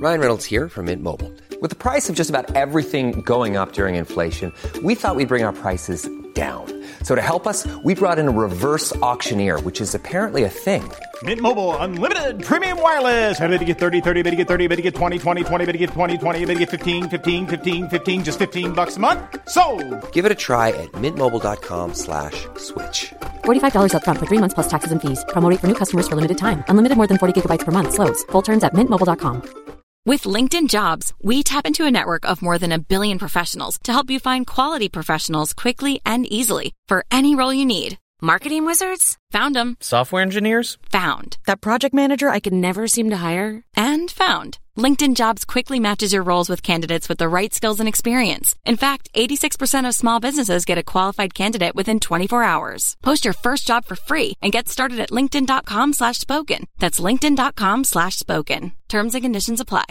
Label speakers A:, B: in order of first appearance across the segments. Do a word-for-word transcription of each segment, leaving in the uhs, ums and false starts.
A: Ryan Reynolds here from Mint Mobile. With the price of just about everything going up during inflation, we thought we'd bring our prices down. So to help us, we brought in a reverse auctioneer, which is apparently a thing.
B: Mint Mobile Unlimited Premium Wireless. How to get thirty, thirty, how to get thirty, how to get twenty, twenty, twenty, how to get twenty, twenty, how to get fifteen, fifteen, fifteen, fifteen, just fifteen bucks a month? Sold!
A: Give it a try at mintmobile.com slash switch.
C: forty-five dollars up front for three months plus taxes and fees. Promo rate for new customers for limited time. Unlimited more than forty gigabytes per month. Slows full terms at mint mobile dot com.
D: With LinkedIn Jobs, we tap into a network of more than a billion professionals to help you find quality professionals quickly and easily for any role you need. Marketing wizards? Found them.
E: Software engineers?
D: Found. That project manager I could never seem to hire? And found. LinkedIn Jobs quickly matches your roles with candidates with the right skills and experience. In fact, eighty-six percent of small businesses get a qualified candidate within twenty-four hours. Post your first job for free and get started at linkedin.com slash spoken. That's linkedin.com slash spoken. Terms and conditions apply.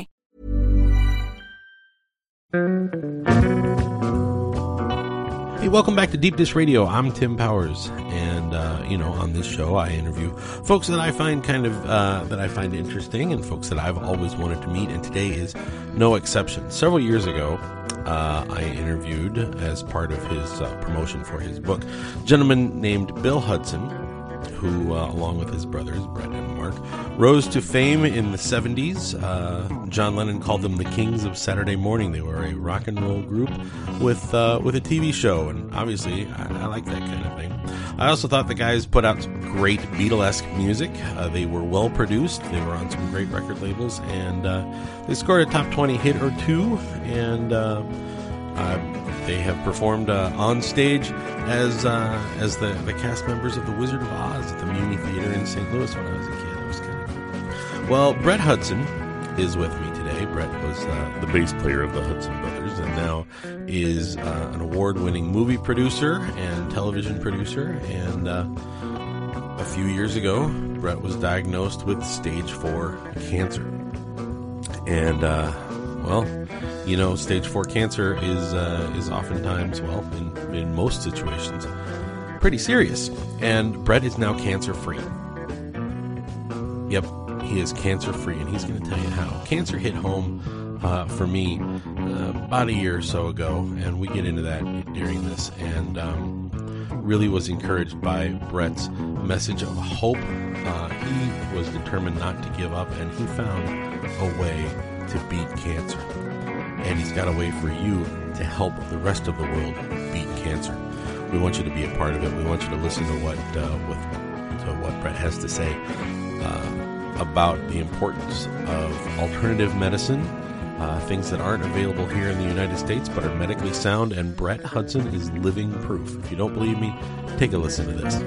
F: Hey, welcome back to Deep Dish Radio. I'm Tim Powers, and uh, you know, on this show, I interview folks that I find kind of uh, that I find interesting, and folks that I've always wanted to meet. And today is no exception. Several years ago, uh, I interviewed, as part of his uh, promotion for his book, a gentleman named Bill Hudson, who, uh, along with his brothers, Brett and Mark, rose to fame in the seventies. Uh, John Lennon called them the Kings of Saturday Morning. They were a rock and roll group with uh, with a T V show, and obviously I, I like that kind of thing. I also thought the guys put out some great Beatlesque music. Uh, they were well produced. They were on some great record labels, and uh, they scored a top twenty hit or two, and uh, uh, they have performed uh, on stage as uh, as the, the cast members of The Wizard of Oz at the Muni Theater in Saint Louis when I was a kid. That was kind of cool. Well, Brett Hudson is with me today. Brett was uh, the bass player of the Hudson Brothers, and now is uh, an award-winning movie producer and television producer. And uh, a few years ago, Brett was diagnosed with stage four cancer. And, uh, well, you know, stage four cancer is uh, is oftentimes, well, in, in most situations, pretty serious. And Brett is now cancer-free. Yep, he is cancer-free, and he's going to tell you how. Cancer hit home uh, for me uh, about a year or so ago, and we get into that during this, and um, really was encouraged by Brett's message of hope. Uh, he was determined not to give up, and he found a way to beat cancer. And he's got a way for you to help the rest of the world beat cancer. We want you to be a part of it. We want you to listen to what uh, with to what Brett has to say uh, about the importance of alternative medicine, uh, things that aren't available here in the United States but are medically sound. And Brett Hudson is living proof. If you don't believe me, take a listen to this.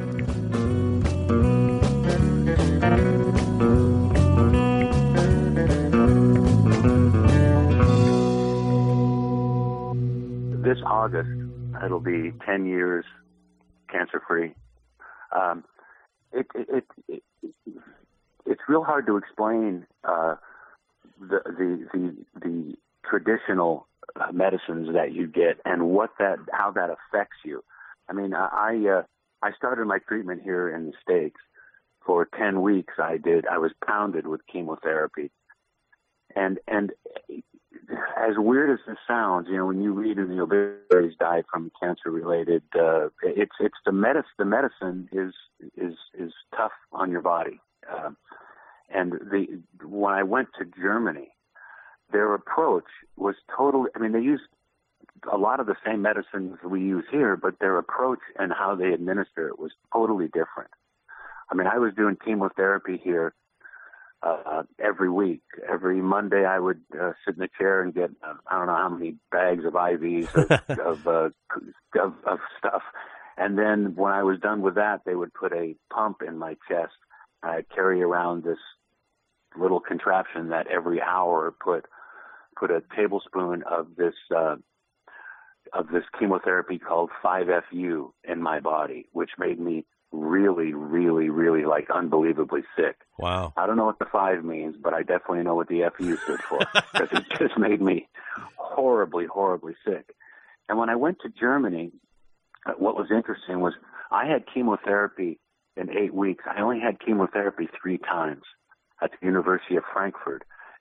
G: This August, it'll be ten years cancer-free. Um, it, it, it, it, it's real hard to explain uh, the, the the the traditional medicines that you get and what that how that affects you. I mean, I uh, I started my treatment here in the States. For ten weeks, I did. I was pounded with chemotherapy, and and. As weird as this sounds, you know, when you read in the obituaries died from cancer-related, uh, it's it's the medicine. The medicine is is is tough on your body. Uh, and the when I went to Germany, their approach was totally. I mean, they used a lot of the same medicines we use here, but their approach and how they administer it was totally different. I mean, I was doing chemotherapy here. Uh, every week, every Monday, I would uh, sit in the chair and get uh, I don't know how many bags of I Vs of of, uh, of of stuff, and then when I was done with that, they would put a pump in my chest. I'd carry around this little contraption that every hour put put a tablespoon of this uh, of this chemotherapy called five F U in my body, which made me really, really, really, like, unbelievably sick.
F: Wow.
G: I don't know what the five means, but I definitely know what the F U stood for, because it just made me horribly, horribly sick. And when I went to Germany, what was interesting was I had chemotherapy in eight weeks. I only had chemotherapy three times at the University of Frankfurt.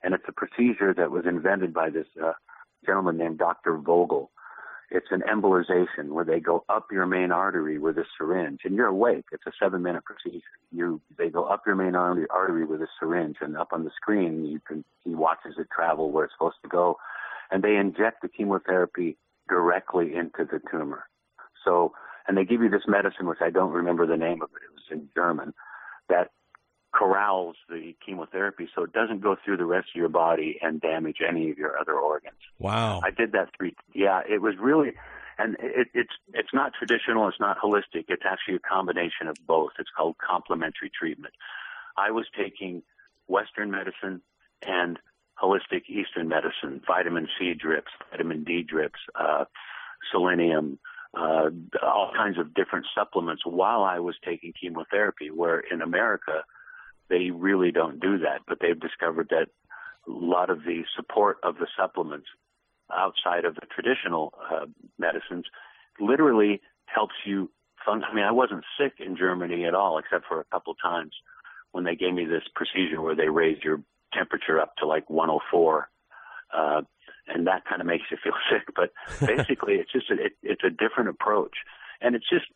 G: and it's a procedure that was invented by this uh, gentleman named Doctor Vogel. It's an embolization where they go up your main artery with a syringe, and you're awake. It's a seven-minute procedure. You they go up your main artery, artery with a syringe, and up on the screen you can he watches it travel where it's supposed to go, and they inject the chemotherapy directly into the tumor. So, and they give you this medicine, which I don't remember the name of it. It was in German, that corrals the chemotherapy so it doesn't go through the rest of your body and damage any of your other organs.
F: Wow.
G: I did that three. Yeah, it was really, and it, it's it's not traditional. It's not holistic. It's actually a combination of both. It's called complementary treatment. I was taking Western medicine and holistic Eastern medicine, vitamin C drips, vitamin D drips, uh, selenium, uh, all kinds of different supplements while I was taking chemotherapy, where in America, they really don't do that, but they've discovered that a lot of the support of the supplements outside of the traditional uh, medicines literally helps you function. I mean, I wasn't sick in Germany at all, except for a couple times when they gave me this procedure where they raised your temperature up to like one oh four, uh, and that kind of makes you feel sick. But basically, it's just a, it, it's a different approach, and it's just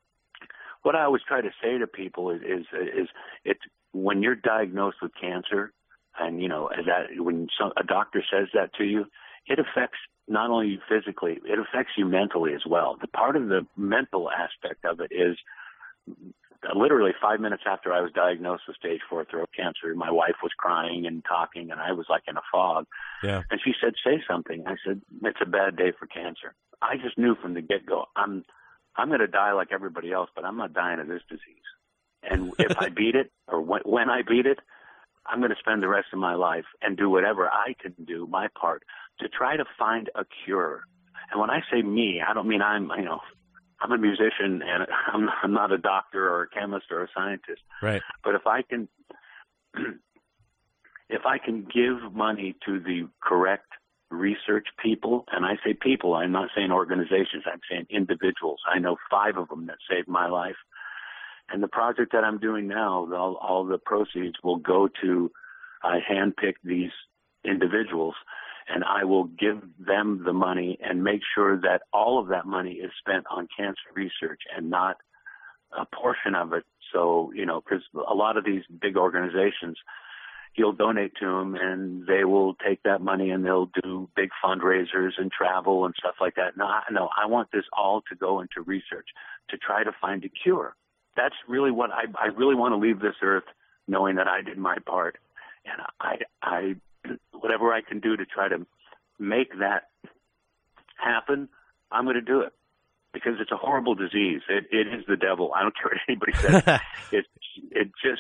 G: what I always try to say to people is is, is it's when you're diagnosed with cancer, and you know that when some, a doctor says that to you, it affects not only you physically, it affects you mentally as well. The part of the mental aspect of it is literally five minutes after I was diagnosed with stage four throat cancer, my wife was crying and talking, and I was like in a fog.
F: Yeah. And
G: she said, "Say something." I said, "It's a bad day for cancer." I just knew from the get-go, I'm I'm going to die like everybody else, but I'm not dying of this disease. And if I beat it, or when, when I beat it, I'm going to spend the rest of my life and do whatever I can do, my part, to try to find a cure. And when I say me, I don't mean I'm, you know, I'm a musician and I'm, I'm not a doctor or a chemist or a scientist.
F: Right.
G: But if I can, if I can give money to the correct research people, and I say people, I'm not saying organizations, I'm saying individuals. I know five of them that saved my life. And the project that I'm doing now, all, all the proceeds will go to, I handpick these individuals, and I will give them the money and make sure that all of that money is spent on cancer research and not a portion of it. So, you know, because a lot of these big organizations, you'll donate to them and they will take that money and they'll do big fundraisers and travel and stuff like that. No, I, no, I want this all to go into research to try to find a cure. That's really what I, I really want to leave this earth knowing that I did my part. And I, I, whatever I can do to try to make that happen, I'm going to do it, because it's a horrible disease. It, it is the devil. I don't care what anybody says. it, it just,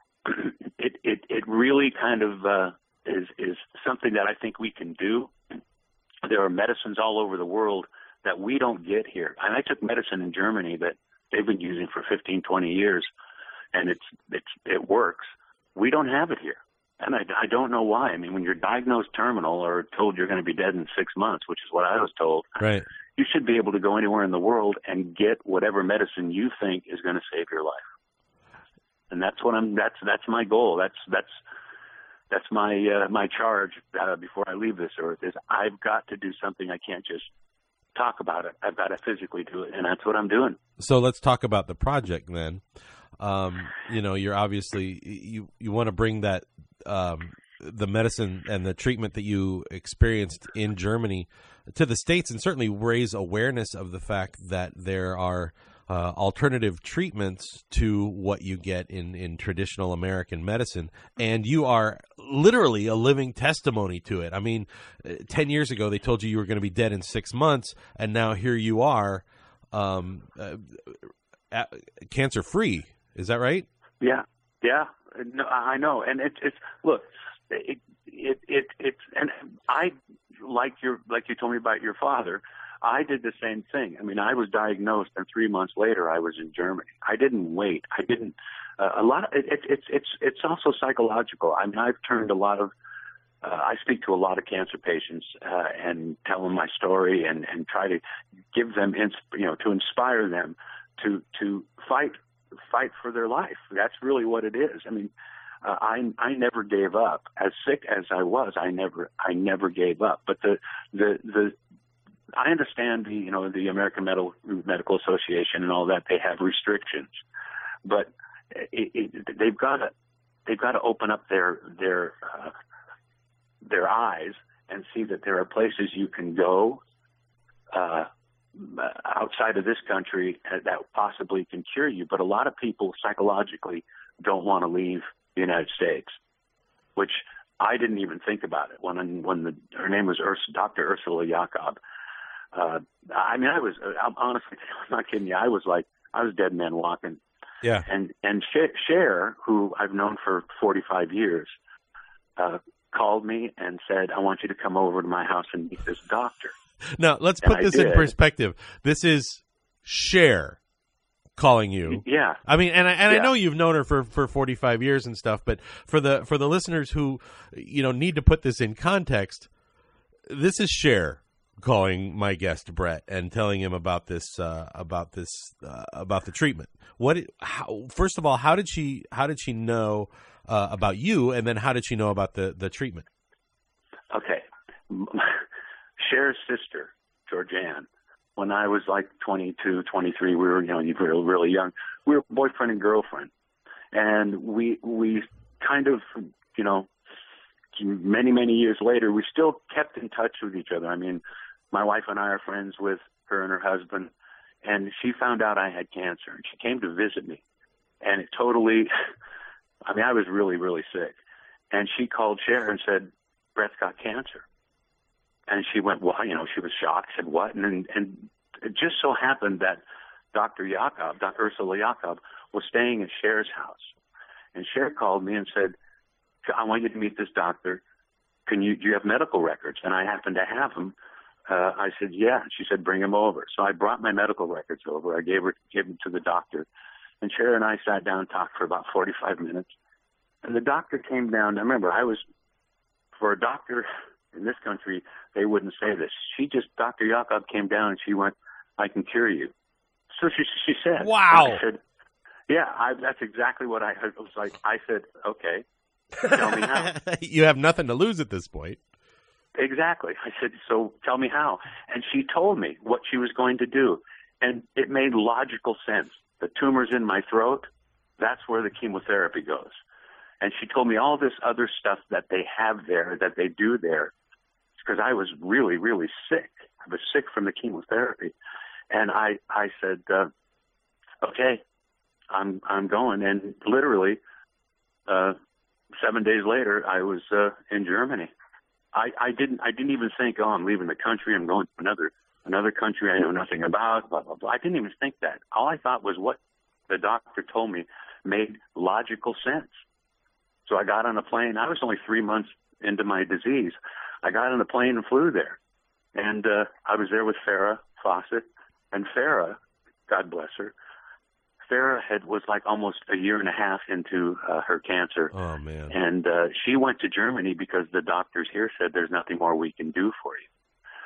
G: it, it, it really kind of uh, is, is something that I think we can do. There are medicines all over the world that we don't get here. And I took medicine in Germany that they've been using for fifteen, twenty years, and it's, it's, it works. We don't have it here. And I, I don't know why. I mean, when you're diagnosed terminal or told you're going to be dead in six months, which is what I was told,
F: right,
G: you should be able to go anywhere in the world and get whatever medicine you think is going to save your life. And that's what I'm, that's, that's my goal. That's, that's, that's my, uh, my charge uh, before I leave this earth is I've got to do something. I can't just talk about it. I've got to physically do it. And that's what I'm doing.
F: So let's talk about the project then. Um, you know, you're obviously, you, you want to bring that, um, the medicine and the treatment that you experienced in Germany to the States, and certainly raise awareness of the fact that there are uh, alternative treatments to what you get in, in traditional American medicine. And you are literally a living testimony to it. I mean, ten years ago, they told you you were going to be dead in six months, and now here you are, um, uh, cancer-free. Is that right?
G: Yeah, yeah. No, I know, and it's it's look, it it it it's and I like your like you told me about your father. I did the same thing. I mean, I was diagnosed, and three months later, I was in Germany. I didn't wait. I didn't. Uh, a lot. Of, it, it, it's it's it's also psychological. I mean, I've turned a lot of. Uh, I speak to a lot of cancer patients uh, and tell them my story and and try to give them, ins- you know, to inspire them to to fight. fight for their life. That's really what it is. I mean, uh, I I never gave up. As sick as I was, I never I never gave up. But the the the I understand the you know the American Medical Medical Association and all that, they have restrictions, but it, it, they've got to they've got to open up their their uh, their eyes and see that there are places you can go uh, outside of this country that possibly can cure you. But a lot of people psychologically don't want to leave the United States, which I didn't even think about it when when the, her name was Urs, Doctor Ursula Jakob. Uh, I mean, I was I'm honestly, I'm not kidding you. I was like, I was dead man walking.
F: Yeah.
G: And and Cher, who I've known for forty-five years, uh, called me and said, "I want you to come over to my house and meet this doctor."
F: Now, let's
G: And
F: put
G: I
F: this in
G: did.
F: perspective. This is Cher calling you.
G: Yeah.
F: I mean, and I, and
G: Yeah.
F: I know you've known her for, for forty-five years and stuff, but for the for the listeners who, you know, need to put this in context, this is Cher calling my guest Brett and telling him about this uh, about this uh, about the treatment. What? How, first of all, how did she how did she know uh, about you, and then how did she know about the, the treatment?
G: Okay. Cher's sister, Georgianne, when I was like twenty-two, twenty-three, we were, you know, you were really young. We were boyfriend and girlfriend. And we, we kind of, you know, many, many years later, we still kept in touch with each other. I mean, my wife and I are friends with her and her husband, and she found out I had cancer, and she came to visit me. And it totally, I mean, I was really, really sick. And she called Cher and said, "Brett's got cancer." And she went, well, you know, she was shocked, said, "What?" And, and it just so happened that Doctor Jakob, Doctor Ursula Jakob, was staying at Cher's house. And Cher called me and said, "I want you to meet this doctor. Can you, do you have medical records?" And I happened to have them. Uh, I said, "Yeah." And she said, "Bring them over." So I brought my medical records over. I gave her, gave them to the doctor. And Cher and I sat down and talked for about forty-five minutes. And the doctor came down. Now, remember, I was, for a doctor in this country, they wouldn't say this. She just, Doctor Jakob came down and she went, "I can cure you." So she she said.
F: Wow.
G: I said, yeah, I, that's exactly what I, I was like. I said, "Okay, tell me how."
F: You have nothing to lose at this point.
G: Exactly. I said, "So tell me how." And she told me what she was going to do. And it made logical sense. The tumor's in my throat. That's where the chemotherapy goes. And she told me all this other stuff that they have there, that they do there, because I was really, really sick. I was sick from the chemotherapy. And I, I said, uh, "Okay, I'm, I'm going." And literally, uh, seven days later, I was, uh, in Germany. I, I didn't, I didn't even think, "Oh, I'm leaving the country. I'm going to another, another country I know nothing about, blah, blah, blah." I didn't even think that. All I thought was what the doctor told me made logical sense. So I got on a plane. I was only three months into my disease. I got on a plane and flew there. And uh, I was there with Farrah Fawcett. And Farrah, God bless her, Farrah had was like almost a year and a half into uh, her cancer.
F: Oh, man.
G: And uh, she went to Germany because the doctors here said there's nothing more we can do for you.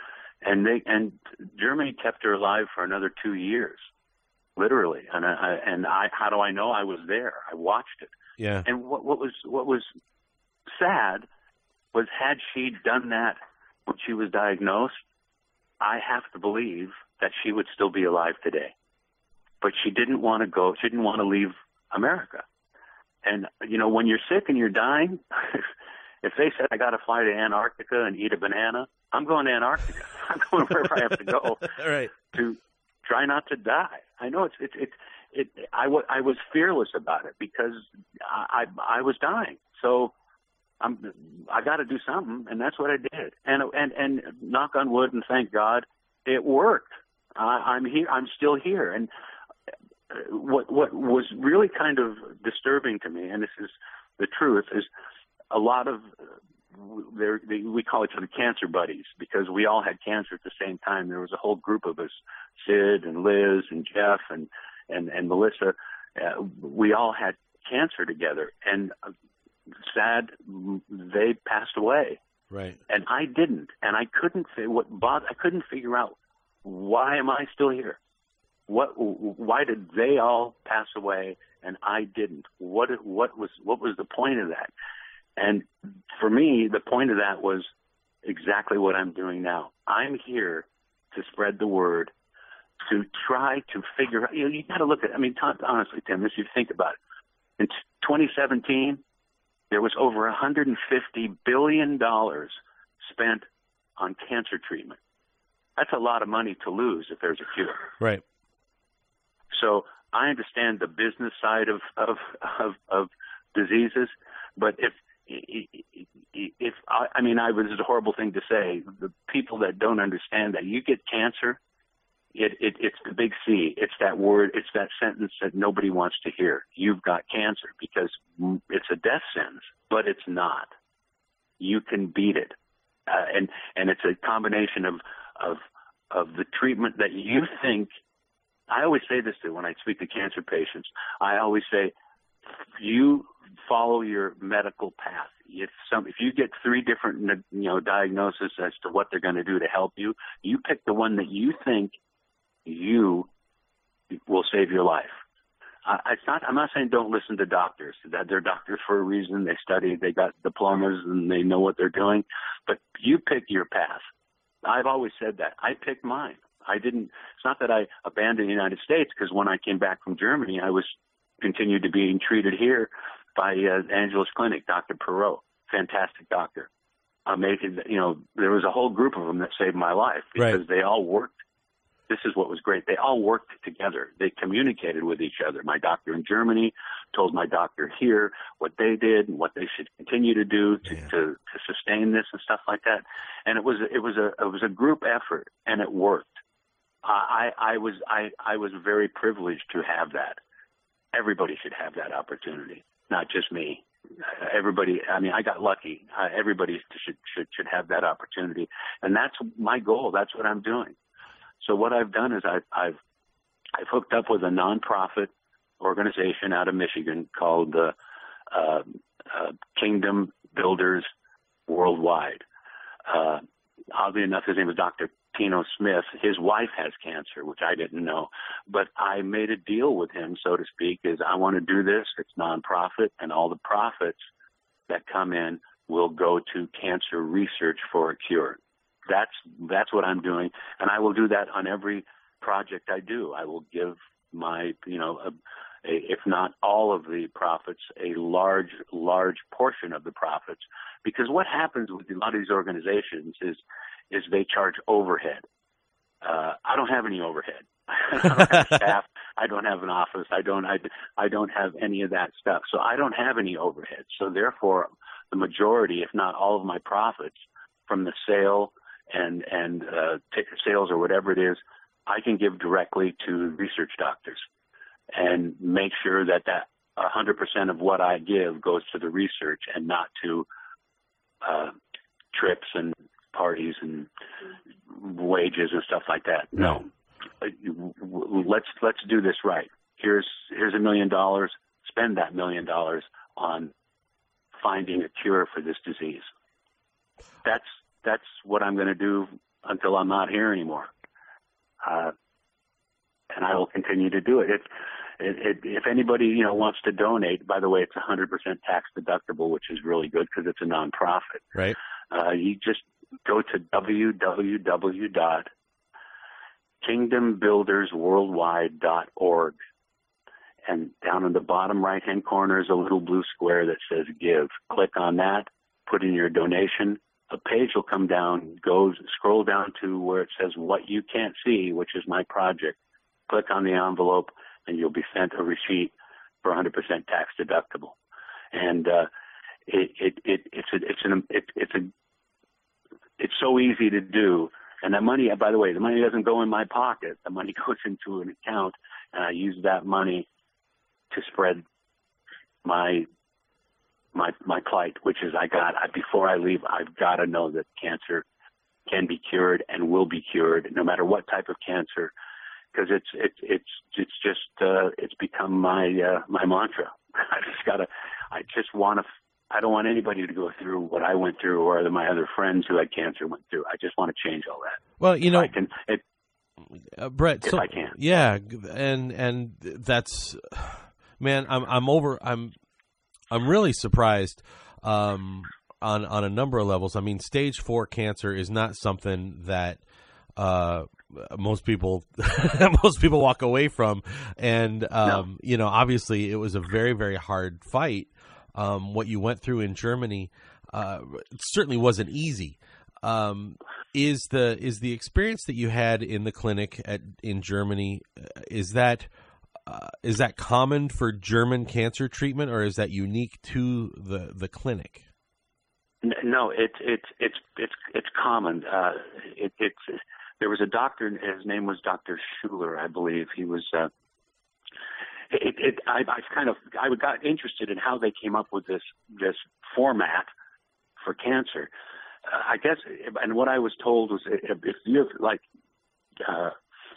G: And they and Germany kept her alive for another two years, literally. And I, and I, how do I know? I was there. I watched it.
F: Yeah.
G: And what, what was what was sad was, had she done that when she was diagnosed, I have to believe that she would still be alive today. But she didn't want to go. She didn't want to leave America. And, you know, when you're sick and you're dying, if they said, "I got to fly to Antarctica and eat a banana," I'm going to Antarctica. I'm going wherever I have to go
F: Right.
G: to try not to die. I know it's it's it's it. I, w- I was fearless about it because I I, I was dying. So I'm I got to do something, and that's what I did. And and and knock on wood, and thank God, it worked. I, I'm here. I'm still here. And what what was really kind of disturbing to me, and this is the truth, is a lot of there we call each other cancer buddies because we all had cancer at the same time. There was a whole group of us, Sid and Liz and Jeff and and and Melissa. Uh, we all had cancer together, and uh, sad, they passed away.
F: Right.
G: And I didn't, and I couldn't say what Bob. I couldn't figure out why am I still here. What? Why did they all pass away and I didn't. What what was what was the point of that? And for me, the point of that was exactly what I'm doing now. I'm here to spread the word, to try to figure out. You know, you got to look at. I mean, honestly, Tim, if you think about it, in twenty seventeen, there was over one hundred fifty billion dollars spent on cancer treatment. That's a lot of money to lose if there's a cure.
F: Right.
G: So I understand the business side of of of, of diseases, but if if I, I mean, I was a horrible thing to say. The people that don't understand that you get cancer, it, it it's the big C. It's that word. It's that sentence that nobody wants to hear. You've got cancer, because it's a death sentence, but it's not. You can beat it, uh, and and it's a combination of of of the treatment that you think. I always say this to when I speak to cancer patients. I always say, you follow your medical path. If some, if you get three different, you know, diagnoses as to what they're going to do to help you, you pick the one that you think you will save your life. I, it's not. I'm not saying don't listen to doctors. That they're doctors for a reason. They study. They got diplomas and they know what they're doing. But you pick your path. I've always said that. I picked mine. I didn't. It's not that I abandoned the United States, because when I came back from Germany, I was continued to being treated here by uh, Angeles Clinic, Doctor Perot, fantastic doctor. Amazing. You know, there was a whole group of them that saved my life, because
F: right.
G: they all worked. This is what was great. They all worked together. They communicated with each other. My doctor in Germany told my doctor here what they did and what they should continue to do to, to, to sustain this and stuff like that. And it was it was a it was a group effort, and it worked. I, I was I, I was very privileged to have that. Everybody should have that opportunity, not just me. Everybody. I mean, I got lucky. Uh, everybody should should should have that opportunity, and that's my goal. That's what I'm doing. So what I've done is I've I've I've hooked up with a nonprofit organization out of Michigan called the uh, uh, Kingdom Builders Worldwide. Uh, oddly enough, his name is Doctor Tino Smith. His wife has cancer, which I didn't know, but I made a deal with him, so to speak, is I want to do this. It's nonprofit, and all the profits that come in will go to cancer research for a cure. That's that's what I'm doing, and I will do that on every project I do. I will give my, you know, a, a, if not all of the profits, a large, large portion of the profits, because what happens with a lot of these organizations is is they charge overhead. Uh, I don't have any overhead. I don't have staff. I don't have an office. I don't. I, I don't have any of that stuff. So I don't have any overhead. So therefore, the majority, if not all of my profits from the sale and and uh, ticket sales or whatever it is, I can give directly to research doctors and make sure that that one hundred percent of what I give goes to the research and not to uh, trips and parties and wages and stuff like that. No, let's let's do this right. Here's here's a million dollars. Spend that million dollars on finding a cure for this disease. That's that's what I'm going to do until I'm not here anymore, uh, and I will continue to do it. If it, it, if anybody you know wants to donate, by the way, it's one hundred percent tax deductible, which is really good because it's a nonprofit.
F: Right.
G: Uh, you just go to w w w dot kingdom builders worldwide dot org, and down in the bottom right-hand corner is a little blue square that says Give. Click on that, put in your donation. A page will come down, go scroll down to where it says What You Can't See, which is my project. Click on the envelope, and you'll be sent a receipt for one hundred percent tax deductible. And uh, it, it, it, it's a, it's an, it, it's a It's so easy to do. And that money, by the way, the money doesn't go in my pocket. The money goes into an account, and I use that money to spread my my my plight, which is I got, I, before I leave, I've got to know that cancer can be cured and will be cured, no matter what type of cancer, because it's, it's, it's, it's just, uh, it's become my, uh, my mantra. I just got to, I just want to, I don't want anybody to go through what I went through or that my other friends who had cancer went through. I just want to change all that.
F: Well, you know,
G: I can, it,
F: uh, Brett,
G: if
F: so,
G: I can.
F: Yeah, and and that's Man, I'm I'm over. I'm I'm really surprised um, on on a number of levels. I mean, stage four cancer is not something that uh, most people most people walk away from, and um,
G: No.
F: you know, obviously, it was a very very hard fight. Um, what you went through in Germany uh, certainly wasn't easy. Um, is the is the experience that you had in the clinic at in Germany, is that uh, is that common for German cancer treatment, or is that unique to the the clinic?
G: No, it's it's it's it's it's common. Uh, it, it's there was a doctor. His name was Doctor Schuler, I believe. He was. Uh, it, it I, I kind of I got interested in how they came up with this this format for cancer. Uh, I guess, and what I was told was if, if you have like uh,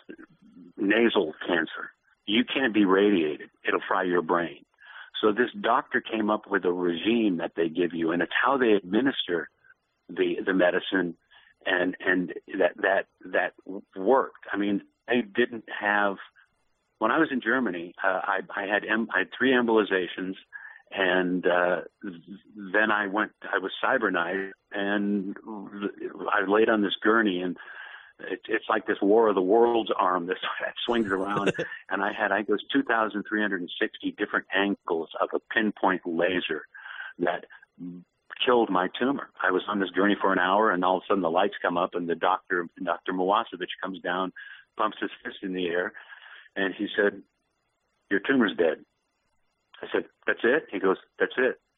G: nasal cancer, you can't be radiated; it'll fry your brain. So this doctor came up with a regime that they give you, and it's how they administer the the medicine, and and that that that worked. I mean, they didn't have. When I was in Germany, uh, I, I had em- I had three embolizations, and uh, then I went. I was cybernized, and I laid on this gurney, and it, it's like this War of the Worlds arm that swings around, and I had I goes two thousand three hundred sixty different angles of a pinpoint laser that killed my tumor. I was on this gurney for an hour, and all of a sudden the lights come up, and the doctor, Doctor Miłosewicz, comes down, pumps his fist in the air, and he said, "Your tumor's dead." I said, "That's it?" He goes, "That's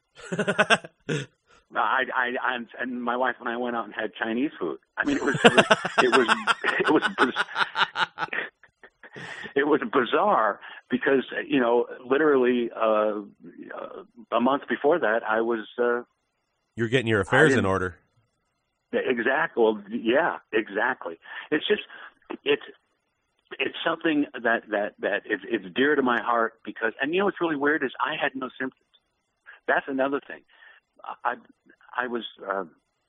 G: it." I, I, I, and my wife and I went out and had Chinese food. I mean, it was, it was, it was, it was, biz- it was bizarre because, you know, literally uh, a month before that, I was. Uh,
F: You're getting your affairs in order.
G: Exactly. Well, yeah, exactly. It's just, it's, it's something that that that is it's dear to my heart because, and you know what's really weird is I had no symptoms. That's another thing. I I was uh,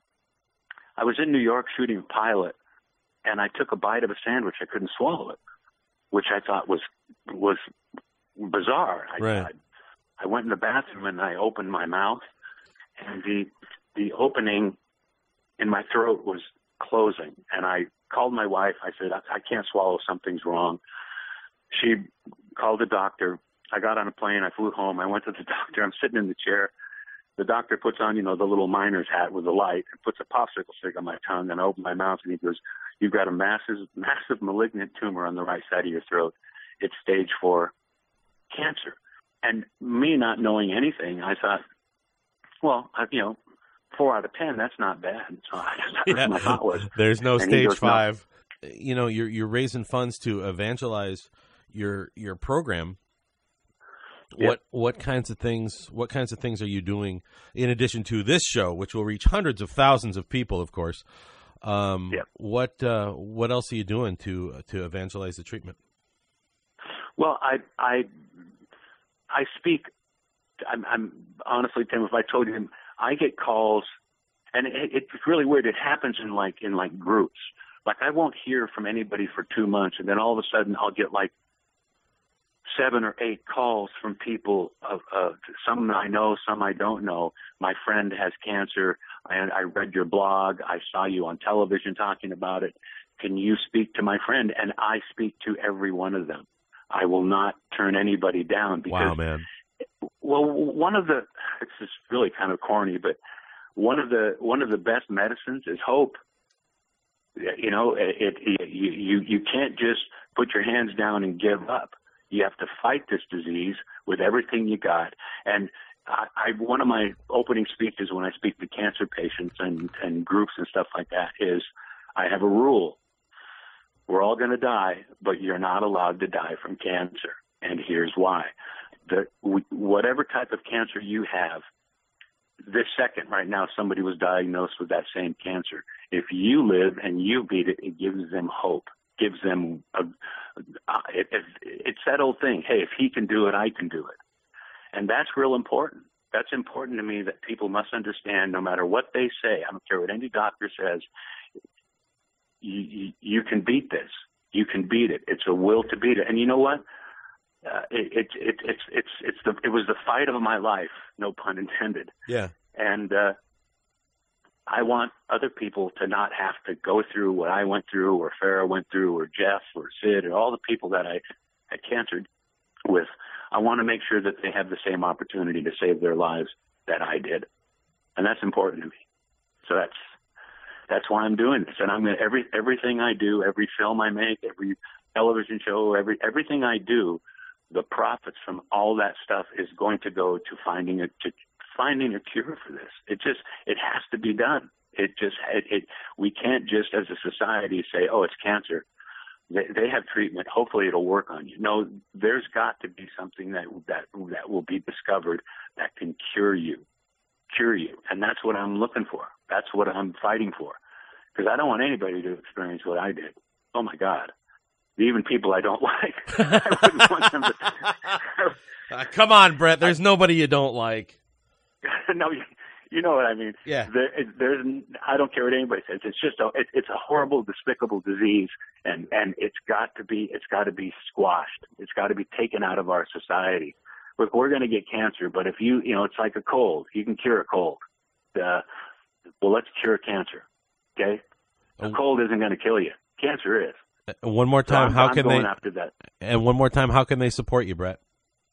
G: I was in New York shooting a pilot, and I took a bite of a sandwich. I couldn't swallow it, which I thought was was bizarre. I,
F: right.
G: I, I went in the bathroom and I opened my mouth, and the the opening in my throat was closing, and I called my wife. I said, I, I can't swallow. Something's wrong. She called the doctor. I got on a plane. I flew home. I went to the doctor. I'm sitting in the chair. The doctor puts on, you know, the little miner's hat with the light and puts a popsicle stick on my tongue, and I open my mouth, and he goes, "You've got a massive, massive malignant tumor on the right side of your throat. It's stage four cancer." And me not knowing anything, I thought, well, I, you know, four out of ten, that's not bad. So I, that's
F: yeah.
G: what my thought was.
F: There's no
G: and
F: stage
G: goes,
F: five. No. You know, you're you're raising funds to evangelize your your program.
G: Yep.
F: What what kinds of things what kinds of things are you doing in addition to this show, which will reach hundreds of thousands of people, of course? Um,
G: yep.
F: What uh, what else are you doing to to evangelize the treatment?
G: Well, I I I speak. I'm, I'm honestly, Tim, if I told you, I get calls, and it, it's really weird. It happens in like in like groups. Like I won't hear from anybody for two months, and then all of a sudden I'll get like seven or eight calls from people. Of uh, some I know, some I don't know. My friend has cancer. I, I read your blog. I saw you on television talking about it. Can you speak to my friend? And I speak to every one of them. I will not turn anybody down. Because,
F: wow, man.
G: Well, one of the it's just really kind of corny, but one of the one of the best medicines is hope. You know, it, it you you you can't just put your hands down and give up. You have to fight this disease with everything you got. And I, I one of my opening speeches when I speak to cancer patients and, and groups and stuff like that is I have a rule. We're all going to die, but you're not allowed to die from cancer. And here's why. The, whatever type of cancer you have, this second right now somebody was diagnosed with that same cancer. If you live and you beat it, it gives them hope. Gives them a, uh, it, it, it's that old thing. Hey, if he can do it, I can do it, and that's real important. That's important to me that people must understand. No matter what they say, I don't care what any doctor says. You, you, you can beat this. You can beat it. It's a will to beat it. And you know what? uh, it, it, it, it's it's it's the it was the fight of my life, no pun intended.
F: Yeah.
G: And uh, I want other people to not have to go through what I went through, or Farrah went through, or Jeff, or Sid, or all the people that I had cancered with. I want to make sure that they have the same opportunity to save their lives that I did, and that's important to me. So that's that's why I'm doing this, and I'm gonna, every everything I do, every film I make, every television show, every everything I do, the profits from all that stuff is going to go to finding a to finding a cure for this. It just it has to be done. It just it, it we can't just as a society say, oh, it's cancer. They, they have treatment. Hopefully, it'll work on you. No, there's got to be something that that that will be discovered that can cure you, cure you, and that's what I'm looking for. That's what I'm fighting for, because I don't want anybody to experience what I did. Oh my God, even people I don't like, I wouldn't want them to.
F: uh, come on, Brett. There's nobody you don't like.
G: No, you, you know what I mean.
F: Yeah.
G: There, it, there's. I don't care what anybody says. It's just a. It, it's a horrible, despicable disease, and and it's got to be. It's got to be squashed. It's got to be taken out of our society. Look, we're going to get cancer, but if you, you know, it's like a cold. You can cure a cold. Uh, well, let's cure cancer. Okay. A cold isn't going to kill you. Cancer is.
F: One more time,
G: so I'm,
F: how
G: I'm
F: can
G: going
F: they?
G: After that.
F: And one more time, how can they support you, Brett?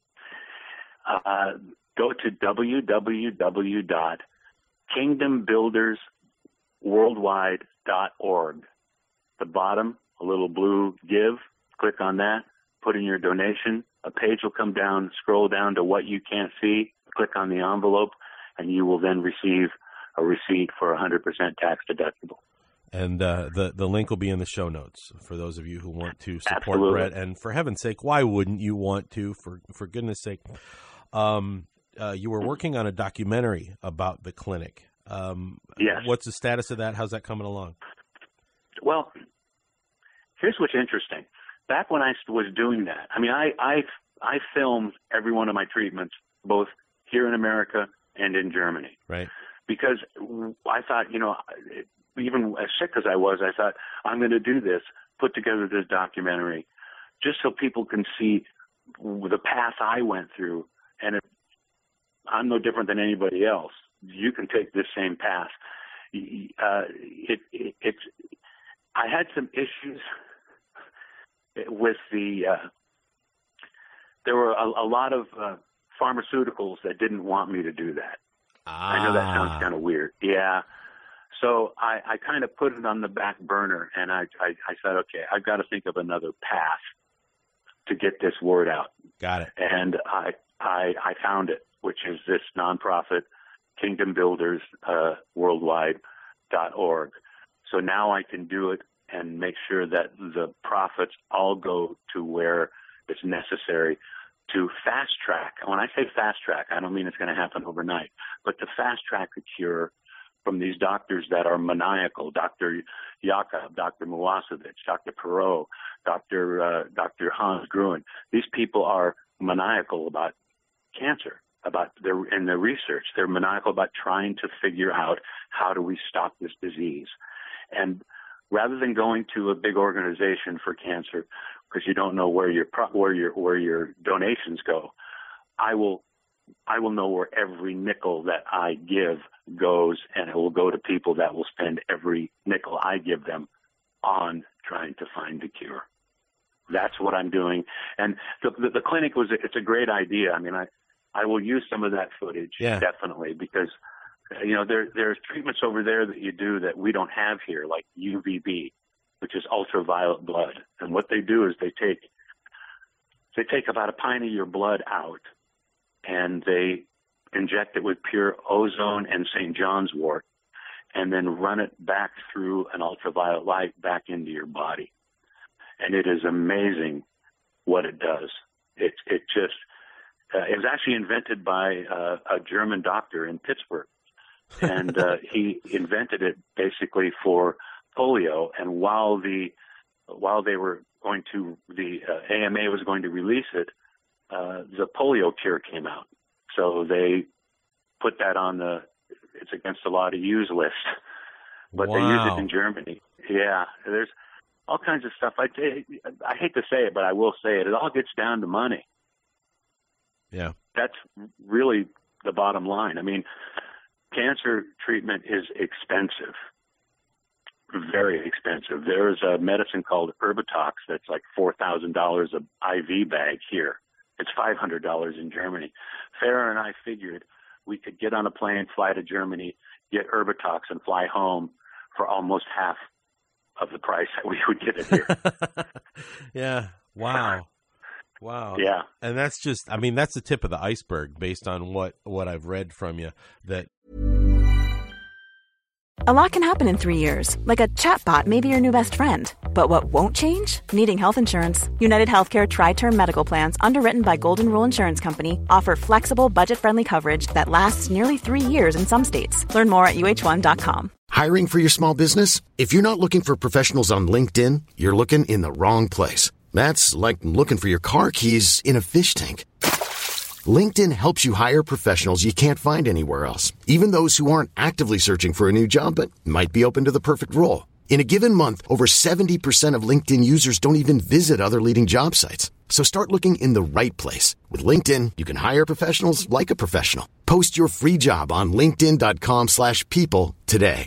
G: Uh, go to w w w dot kingdom builders worldwide dot org. The bottom, a little blue give. Click on that. Put in your donation. A page will come down. Scroll down to what you can't see. Click on the envelope, and you will then receive a receipt for one hundred percent tax deductible.
F: And uh, the, the link will be in the show notes for those of you who want to support
G: Absolutely.
F: Brett. And for heaven's sake, why wouldn't you want to? For for goodness sake, um, uh, you were working on a documentary about the clinic. Um,
G: yes.
F: What's the status of that? How's that coming along?
G: Well, here's what's interesting. Back when I was doing that, I mean, I I I filmed every one of my treatments, both here in America and in Germany.
F: Right.
G: Because I thought, you know, even as sick as I was, I thought, I'm going to do this, put together this documentary, just so people can see the path I went through. And if I'm no different than anybody else, you can take this same path. Uh, it, it, it's, I had some issues with the, uh, there were a, a lot of uh, pharmaceuticals that didn't want me to do that.
F: Ah.
G: I know that sounds kind of weird. Yeah. So I, I kind of put it on the back burner, and I, I, I said, okay, I've got to think of another path to get this word out.
F: Got it.
G: And I, I, I found it, which is this nonprofit, Kingdom Builders uh, Worldwide dot org. So now I can do it and make sure that the profits all go to where it's necessary to fast track. And when I say fast track, I don't mean it's going to happen overnight, but to fast track the cure from these doctors that are maniacal, Doctor Yakov, Doctor Milosevic, Doctor Perot, Doctor Uh, Doctor Hans Gruen. These people are maniacal about cancer, about their in their research. They're maniacal about trying to figure out how do we stop this disease. And rather than going to a big organization for cancer, because you don't know where your where your where your donations go, I will I will know where every nickel that I give goes, and it will go to people that will spend every nickel I give them on trying to find the cure. That's what I'm doing. And the the, the clinic was it's a great idea. I mean, I I will use some of that footage
F: yeah.
G: definitely, because you know there there's treatments over there that you do that we don't have here, like U V B, which is ultraviolet blood. And what they do is they take they take about a pint of your blood out, and they inject it with pure ozone and Saint John's wort, and then run it back through an ultraviolet light back into your body. And it is amazing what it does. It it just uh, it was actually invented by uh, a German doctor in Pittsburgh, and uh, he invented it basically for polio. And while the while they were going to the uh, A M A was going to release it, uh, the polio cure came out. So they put that on the it's against the law to use list, but
F: wow.
G: they use it in Germany. Yeah, there's all kinds of stuff. I I hate to say it, but I will say it. It all gets down to money.
F: Yeah.
G: That's really the bottom line. I mean, cancer treatment is expensive, very expensive. There is a medicine called Erbitux that's like four thousand dollars an I V bag here. It's five hundred dollars in Germany. Farah and I figured we could get on a plane, fly to Germany, get Erbitux, and fly home for almost half of the price that we would get it here.
F: Yeah. Wow. Wow.
G: Yeah.
F: And that's just, I mean, that's the tip of the iceberg based on what, what I've read from you. That
E: A lot can happen in three years, like a chatbot may be your new best friend. But what won't change? Needing health insurance. United Healthcare Tri-Term Medical Plans, underwritten by Golden Rule Insurance Company, offer flexible, budget-friendly coverage that lasts nearly three years in some states. Learn more at U H one dot com.
H: Hiring for your small business? If you're not looking for professionals on LinkedIn, you're looking in the wrong place. That's like looking for your car keys in a fish tank. LinkedIn helps you hire professionals you can't find anywhere else, even those who aren't actively searching for a new job but might be open to the perfect role. In a given month, over seventy percent of LinkedIn users don't even visit other leading job sites. So start looking in the right place. With LinkedIn, you can hire professionals like a professional. Post your free job on linkedin dot com slash people today.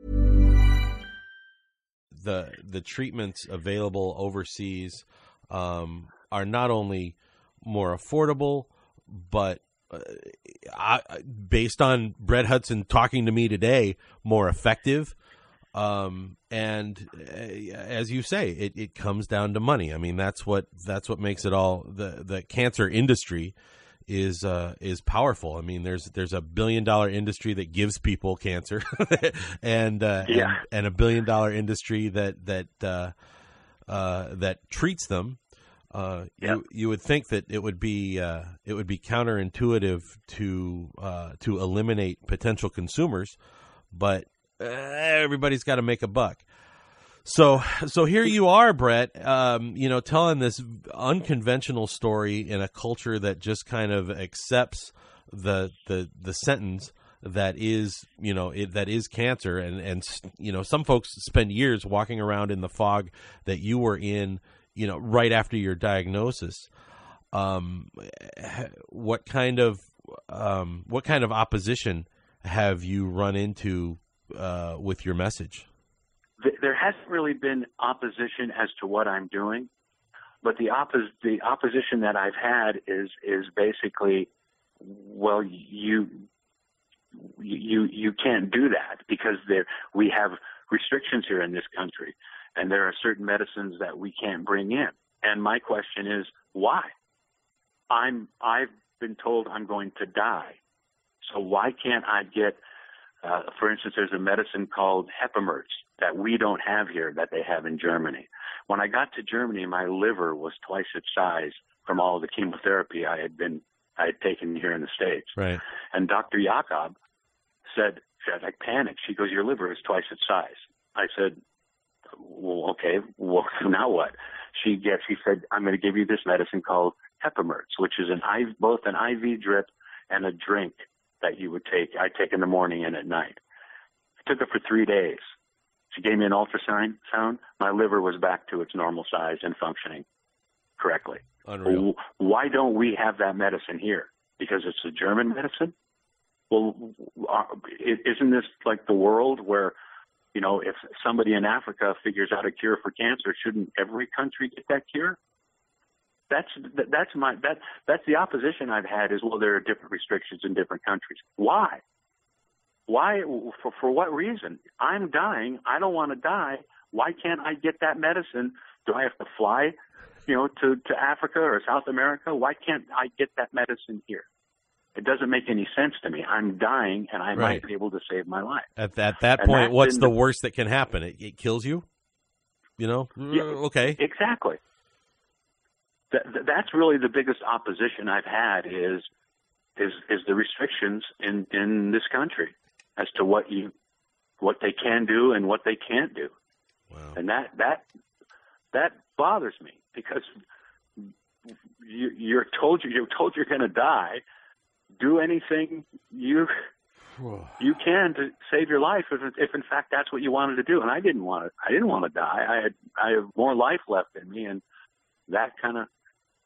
F: the the treatments available overseas um, are not only more affordable, but uh, I, based on Brett Hudson talking to me today, more effective. Um, and uh, as you say, it, it comes down to money. I mean, that's what that's what makes it all. The the cancer industry is uh, is powerful. I mean, there's there's a billion dollar industry that gives people cancer, and, uh,
G: yeah.
F: and and a billion dollar industry that that uh, uh, that treats them. Uh,
G: yep.
F: you you would think that it would be uh, it would be counterintuitive to uh, to eliminate potential consumers, but uh, everybody's got to make a buck. So so here you are, Brett, um, you know, telling this unconventional story in a culture that just kind of accepts the the the sentence that is, you know, it, that is cancer, and and you know, some folks spend years walking around in the fog that you were in, you know, right after your diagnosis. Um, what kind of um, what kind of opposition have you run into uh, with your message?
G: There hasn't really been opposition as to what I'm doing, but the oppos- the opposition that I've had is is basically, well, you you you can't do that because there we have restrictions here in this country, and there are certain medicines that we can't bring in. And my question is, why? I'm I've been told I'm going to die, so why can't I get? Uh, for instance, there's a medicine called Hepamerts that we don't have here that they have in Germany. When I got to Germany, my liver was twice its size from all of the chemotherapy I had been I had taken here in the States.
F: Right.
G: And Doctor Jakob said, said, I panicked. She goes, your liver is twice its size. I said, well, okay, well, now what? She gets, he said, I'm going to give you this medicine called Hepamerts, which is an I V, both an I V drip and a drink that you would take. I take in the morning and at night. I took it for three days. She gave me an ultrasound. Sound. My liver was back to its normal size and functioning correctly.
F: Unreal.
G: Why don't we have that medicine here? Because it's a German medicine? Well, isn't this like the world where, you know, if somebody in Africa figures out a cure for cancer, shouldn't every country get that cure? That's that's my that that's the opposition I've had is, well, there are different restrictions in different countries. Why? Why? For for what reason? I'm dying. I don't want to die. Why can't I get that medicine? Do I have to fly, you know, to, to Africa or South America? Why can't I get that medicine here? It doesn't make any sense to me. I'm dying, and I
F: Right.
G: might be able to save my life.
F: At that, that
G: And
F: point,
G: that's
F: what's
G: been
F: the
G: the-
F: worst that can happen? It, it kills you? You know?
G: Yeah,
F: Mm, okay.
G: Exactly. That, that's really the biggest opposition I've had is is is the restrictions in, in this country as to what you what they can do and what they can't do.
F: Wow.
G: And that that that bothers me because you, you're told you you're told you're going to die. Do anything you you can to save your life if, if in fact that's what you wanted to do. And I didn't want to. I didn't want to die. I had I have more life left in me, and that kind of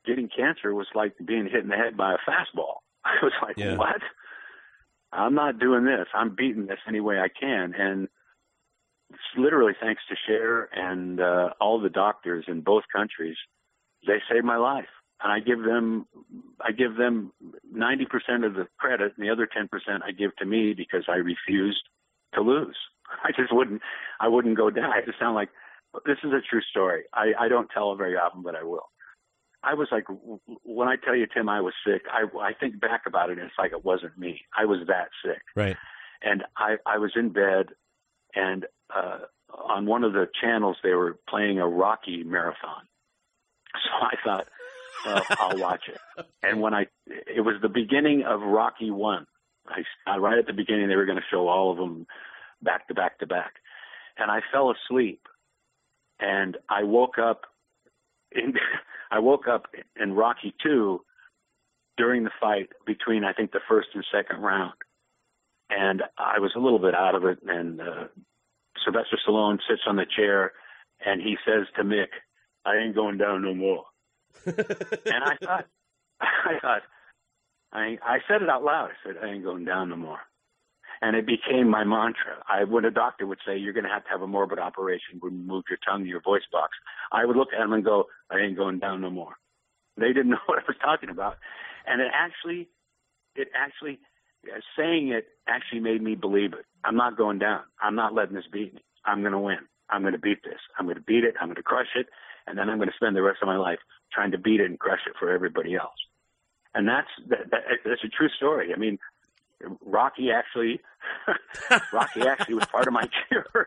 G: getting cancer was like being hit in the head by a fastball. I was like,
F: yeah.
G: what? I'm not doing this. I'm beating this any way I can. And it's literally thanks to Cher and uh, all the doctors in both countries, they saved my life. And I give them, I give them ninety percent of the credit, and the other ten percent I give to me because I refused to lose. I just wouldn't, I wouldn't go down. I just sound like, this is a true story. I, I don't tell it very often, but I will. I was like, when I tell you, Tim, I was sick, I, I think back about it, and it's like it wasn't me. I was that sick.
F: Right.
G: And I, I was in bed, and uh, on one of the channels, they were playing a Rocky marathon. So I thought, well, I'll watch it. And when I, it was the beginning of Rocky One. I, right at the beginning, they were going to show all of them back to back to back. And I fell asleep, and I woke up in, I woke up in Rocky Two during the fight between, I think, the first and second round. And I was a little bit out of it, and uh, Sylvester Stallone sits on the chair, and he says to Mick, I ain't going down no more. And I thought, I thought, I, I said it out loud. I said, I ain't going down no more. And it became my mantra. I, when a doctor would say, you're going to have to have a morbid operation, remove your tongue, your voice box, I would look at them and go, I ain't going down no more. They didn't know what I was talking about. And it actually, it actually, saying it actually made me believe it. I'm not going down. I'm not letting this beat me. I'm going to win. I'm going to beat this. I'm going to beat it. I'm going to crush it. And then I'm going to spend the rest of my life trying to beat it and crush it for everybody else. And that's, that, that, that's a true story. I mean, Rocky actually, Rocky actually was part of my cure.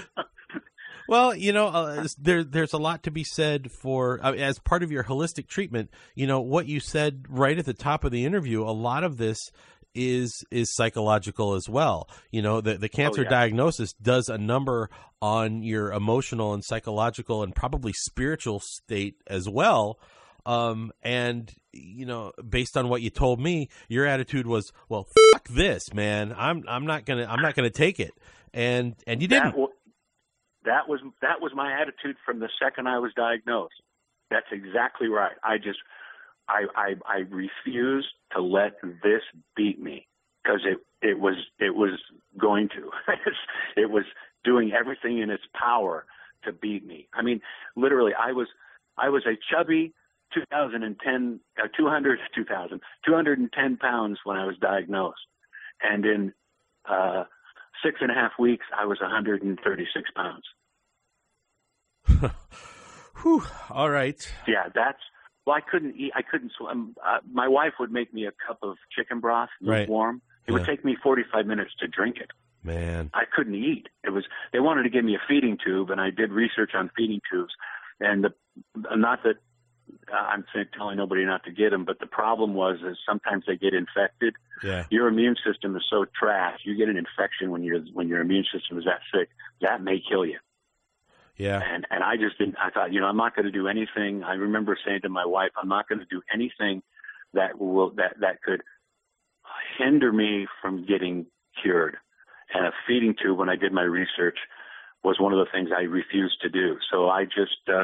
F: Well, you know, uh, there there's a lot to be said for, uh, as part of your holistic treatment, you know, what you said right at the top of the interview, a lot of this is is psychological as well. You know, the, the cancer
G: oh, yeah.
F: diagnosis does a number on your emotional and psychological and probably spiritual state as well. Um, and, you know, based on what you told me, your attitude was, well, fuck this, man. I'm I'm not going to I'm not going to take it. And and you didn't.
G: That, That was that was my attitude from the second I was diagnosed. That's exactly right. I just I I, I refused to let this beat me because it it was it was going to. It was doing everything in its power to beat me. I mean, literally, I was I was a chubby two thousand ten uh, two hundred two thousand two hundred ten pounds when I was diagnosed, and in uh, six and a half weeks, I was one hundred thirty-six pounds.
F: Whew. All right.
G: Yeah, that's, well, I couldn't eat, I couldn't swim. Uh, my wife would make me a cup of chicken broth, lukewarm. Right. It yeah. would take me forty-five minutes to drink it.
F: Man.
G: I couldn't eat. It was, they wanted to give me a feeding tube, and I did research on feeding tubes. And the, not that uh, I'm telling nobody not to get them, but the problem was is sometimes they get infected.
F: Yeah.
G: Your immune system is so trash. You get an infection when your when your immune system is that sick. That may kill you.
F: Yeah.
G: And and I just didn't. I thought, you know, I'm not going to do anything. I remember saying to my wife, I'm not going to do anything that will that that could hinder me from getting cured. And a feeding tube, when I did my research, was one of the things I refused to do. So I just uh,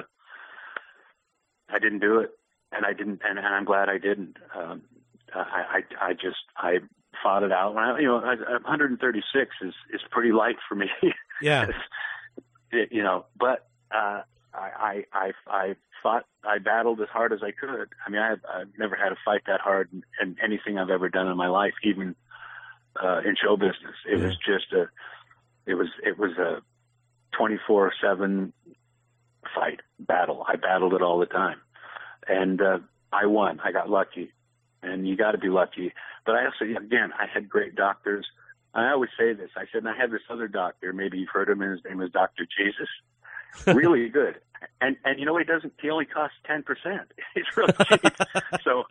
G: I didn't do it, and I didn't, and, and I'm glad I didn't. Um, I, I I just I fought it out. When I, you know, one hundred thirty-six is is pretty light for me.
F: Yeah.
G: It, you know, but uh, I, I, I fought, I battled as hard as I could. I mean, I've, I've never had a fight that hard in, in anything I've ever done in my life, even uh, in show business. It yeah. was just a, it was, it was a twenty-four seven fight, battle. I battled it all the time. And uh, I won. I got lucky. And you got to be lucky. But I also, again, I had great doctors. I always say this. I said, and I had this other doctor. Maybe you've heard of him. His name is Doctor Jesus. Really good. And and you know what? He doesn't. He only costs ten percent. He's really cheap. So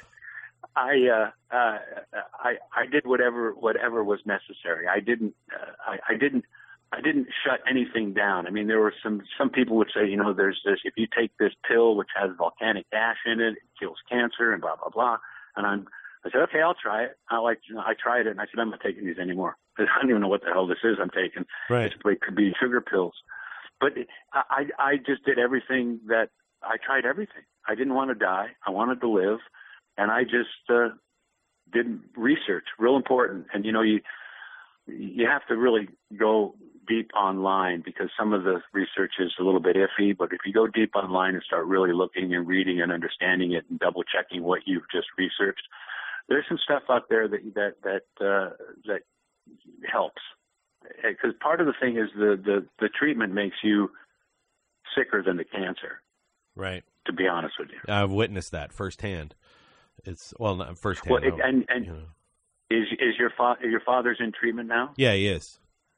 G: I uh, uh, I I did whatever whatever was necessary. I didn't uh, I, I didn't I didn't shut anything down. I mean, there were some some people would say, you know, there's this. If you take this pill which has volcanic ash in it, it kills cancer and blah blah blah. And I'm I said, okay, I'll try it. I like, you know, I tried it, and I said, I'm not taking these anymore. I don't even know what the hell this is I'm taking.
F: Right.
G: It could be sugar pills. But it, I, I just did everything that I tried everything. I didn't want to die. I wanted to live. And I just uh, did research, real important. And, you know, you you have to really go deep online because some of the research is a little bit iffy. But if you go deep online and start really looking and reading and understanding it and double checking what you've just researched, there's some stuff out there that that that uh, that helps. Because part of the thing is the, the the treatment makes you sicker than the cancer.
F: Right.
G: To be honest with you,
F: I've witnessed that firsthand. It's well, not firsthand.
G: Well, it, and and
F: you know.
G: is is your fa- your father's in treatment now?
F: Yeah, he is.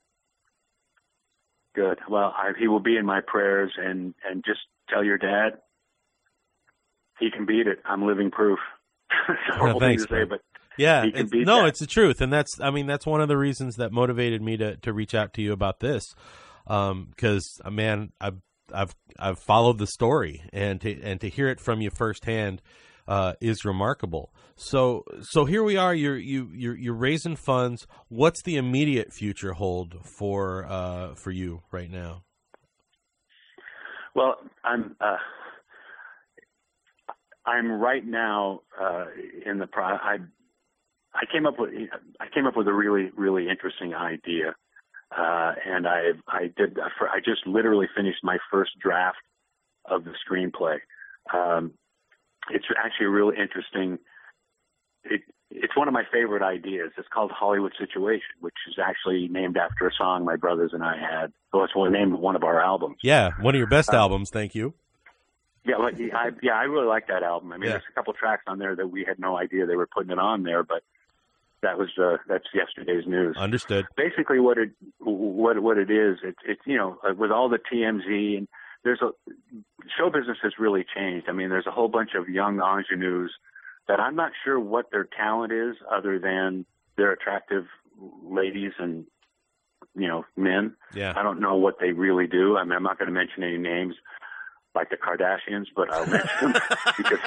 G: Good. Well, I, he will be in my prayers, and and just tell your dad he can beat it. I'm living proof. It's a horrible
F: thanks,
G: thing to say, but
F: yeah,
G: he can
F: it's,
G: beat
F: no,
G: that.
F: it's the truth, and that's I mean that's one of the reasons that motivated me to to reach out to you about this, because um, man, I've I've I've followed the story, and to and to hear it from you firsthand uh, is remarkable. So so here we are. You're you you're you're raising funds. What's the immediate future hold for uh, for you right now?
G: Well, I'm uh, I'm right now uh, in the pro. I I came up with I came up with a really really interesting idea. Uh, and I, I did, I just literally finished my first draft of the screenplay. Um, it's actually really interesting. It, it's one of my favorite ideas. It's called Hollywood Situation, which is actually named after a song my brothers and I had. So it's the name of one of our albums.
F: Yeah, one of your best
G: uh,
F: albums. Thank you.
G: Yeah, like, I, yeah, I really like that album. I mean,
F: yeah.
G: there's a couple tracks on there that we had no idea they were putting it on there, but that was uh, that's yesterday's news.
F: Understood.
G: Basically, what it what what it is, it's it's you know with all the T M Z and there's a show business has really changed. I mean, there's a whole bunch of young ingenues that I'm not sure what their talent is, other than they're attractive ladies and you know men.
F: Yeah.
G: I don't know what they really do. I mean, I'm not going to mention any names like the Kardashians, but I'll mention them because.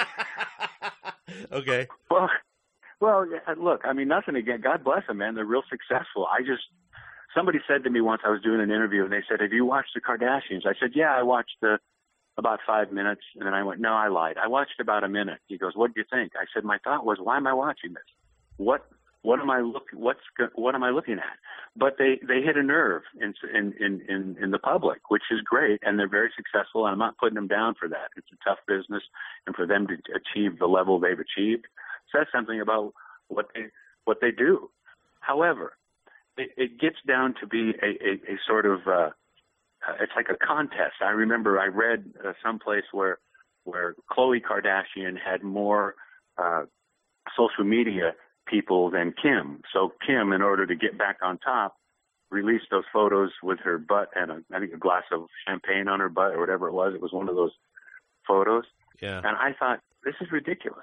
F: Okay.
G: Well. Well, look, I mean, nothing again. God bless them, man. They're real successful. I just, somebody said to me once, I was doing an interview, and they said, have you watched the Kardashians? I said, yeah, I watched the, about five minutes. And then I went, no, I lied. I watched about a minute. He goes, what do you think? I said, my thought was, why am I watching this? What, what am I look, what's, what am I looking at? But they, they hit a nerve in, in, in, in, in the public, which is great. And they're very successful. And I'm not putting them down for that. It's a tough business. And for them to achieve the level they've achieved says something about what they what they do. However, it, it gets down to be a, a, a sort of uh, it's like a contest. I remember I read uh, someplace where where Khloe Kardashian had more uh, social media people than Kim. So Kim, in order to get back on top, released those photos with her butt and a, I think a glass of champagne on her butt or whatever it was. It was one of those photos.
F: Yeah.
G: And I thought, this is ridiculous.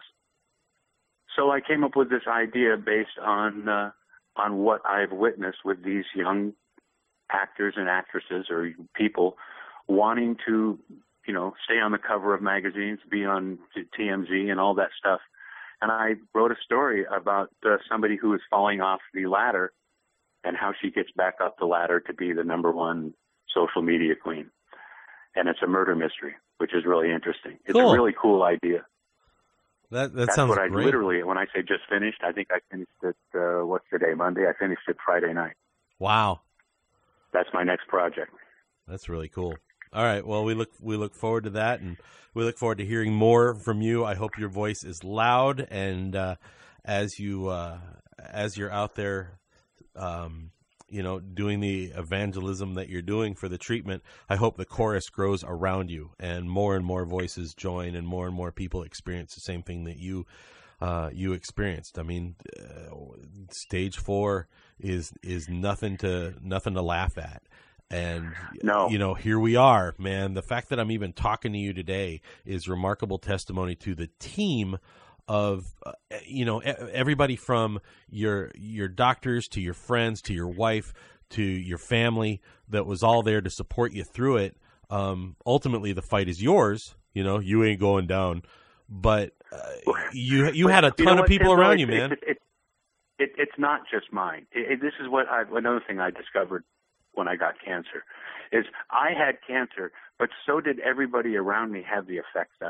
G: So I came up with this idea based on uh, on what I've witnessed with these young actors and actresses or people wanting to, you know, stay on the cover of magazines, be on T M Z and all that stuff. And I wrote a story about uh, somebody who is falling off the ladder and how she gets back up the ladder to be the number one social media queen. And it's a murder mystery, which is really interesting. It's
F: cool.
G: a really cool idea.
F: That that
G: That's
F: sounds
G: what I
F: great.
G: literally, when I say just finished, I think I finished it, uh, what's today, Monday? I finished it Friday night.
F: Wow.
G: That's my next project.
F: That's really cool. All right. Well, we look we look forward to that, and we look forward to hearing more from you. I hope your voice is loud, and uh, as you uh, as you're out there, um, you know, doing the evangelism that you're doing for the treatment, I hope the chorus grows around you, and more and more voices join, and more and more people experience the same thing that you uh, you experienced. I mean, uh, stage four is is nothing to nothing to laugh at. And,
G: no.
F: you know, here we are, man. The fact that I'm even talking to you today is remarkable testimony to the team of, uh, you know, everybody from your your doctors to your friends to your wife to your family that was all there to support you through it. Um, ultimately, the fight is yours. You know, you ain't going down. But uh, you you
G: but
F: had a ton
G: you know
F: of
G: what,
F: people
G: Tim,
F: around
G: it,
F: you, man.
G: It, it, it, it's not just mine. It, it, this is what I, another thing I discovered when I got cancer, is I had cancer, but so did everybody around me have the effects of it.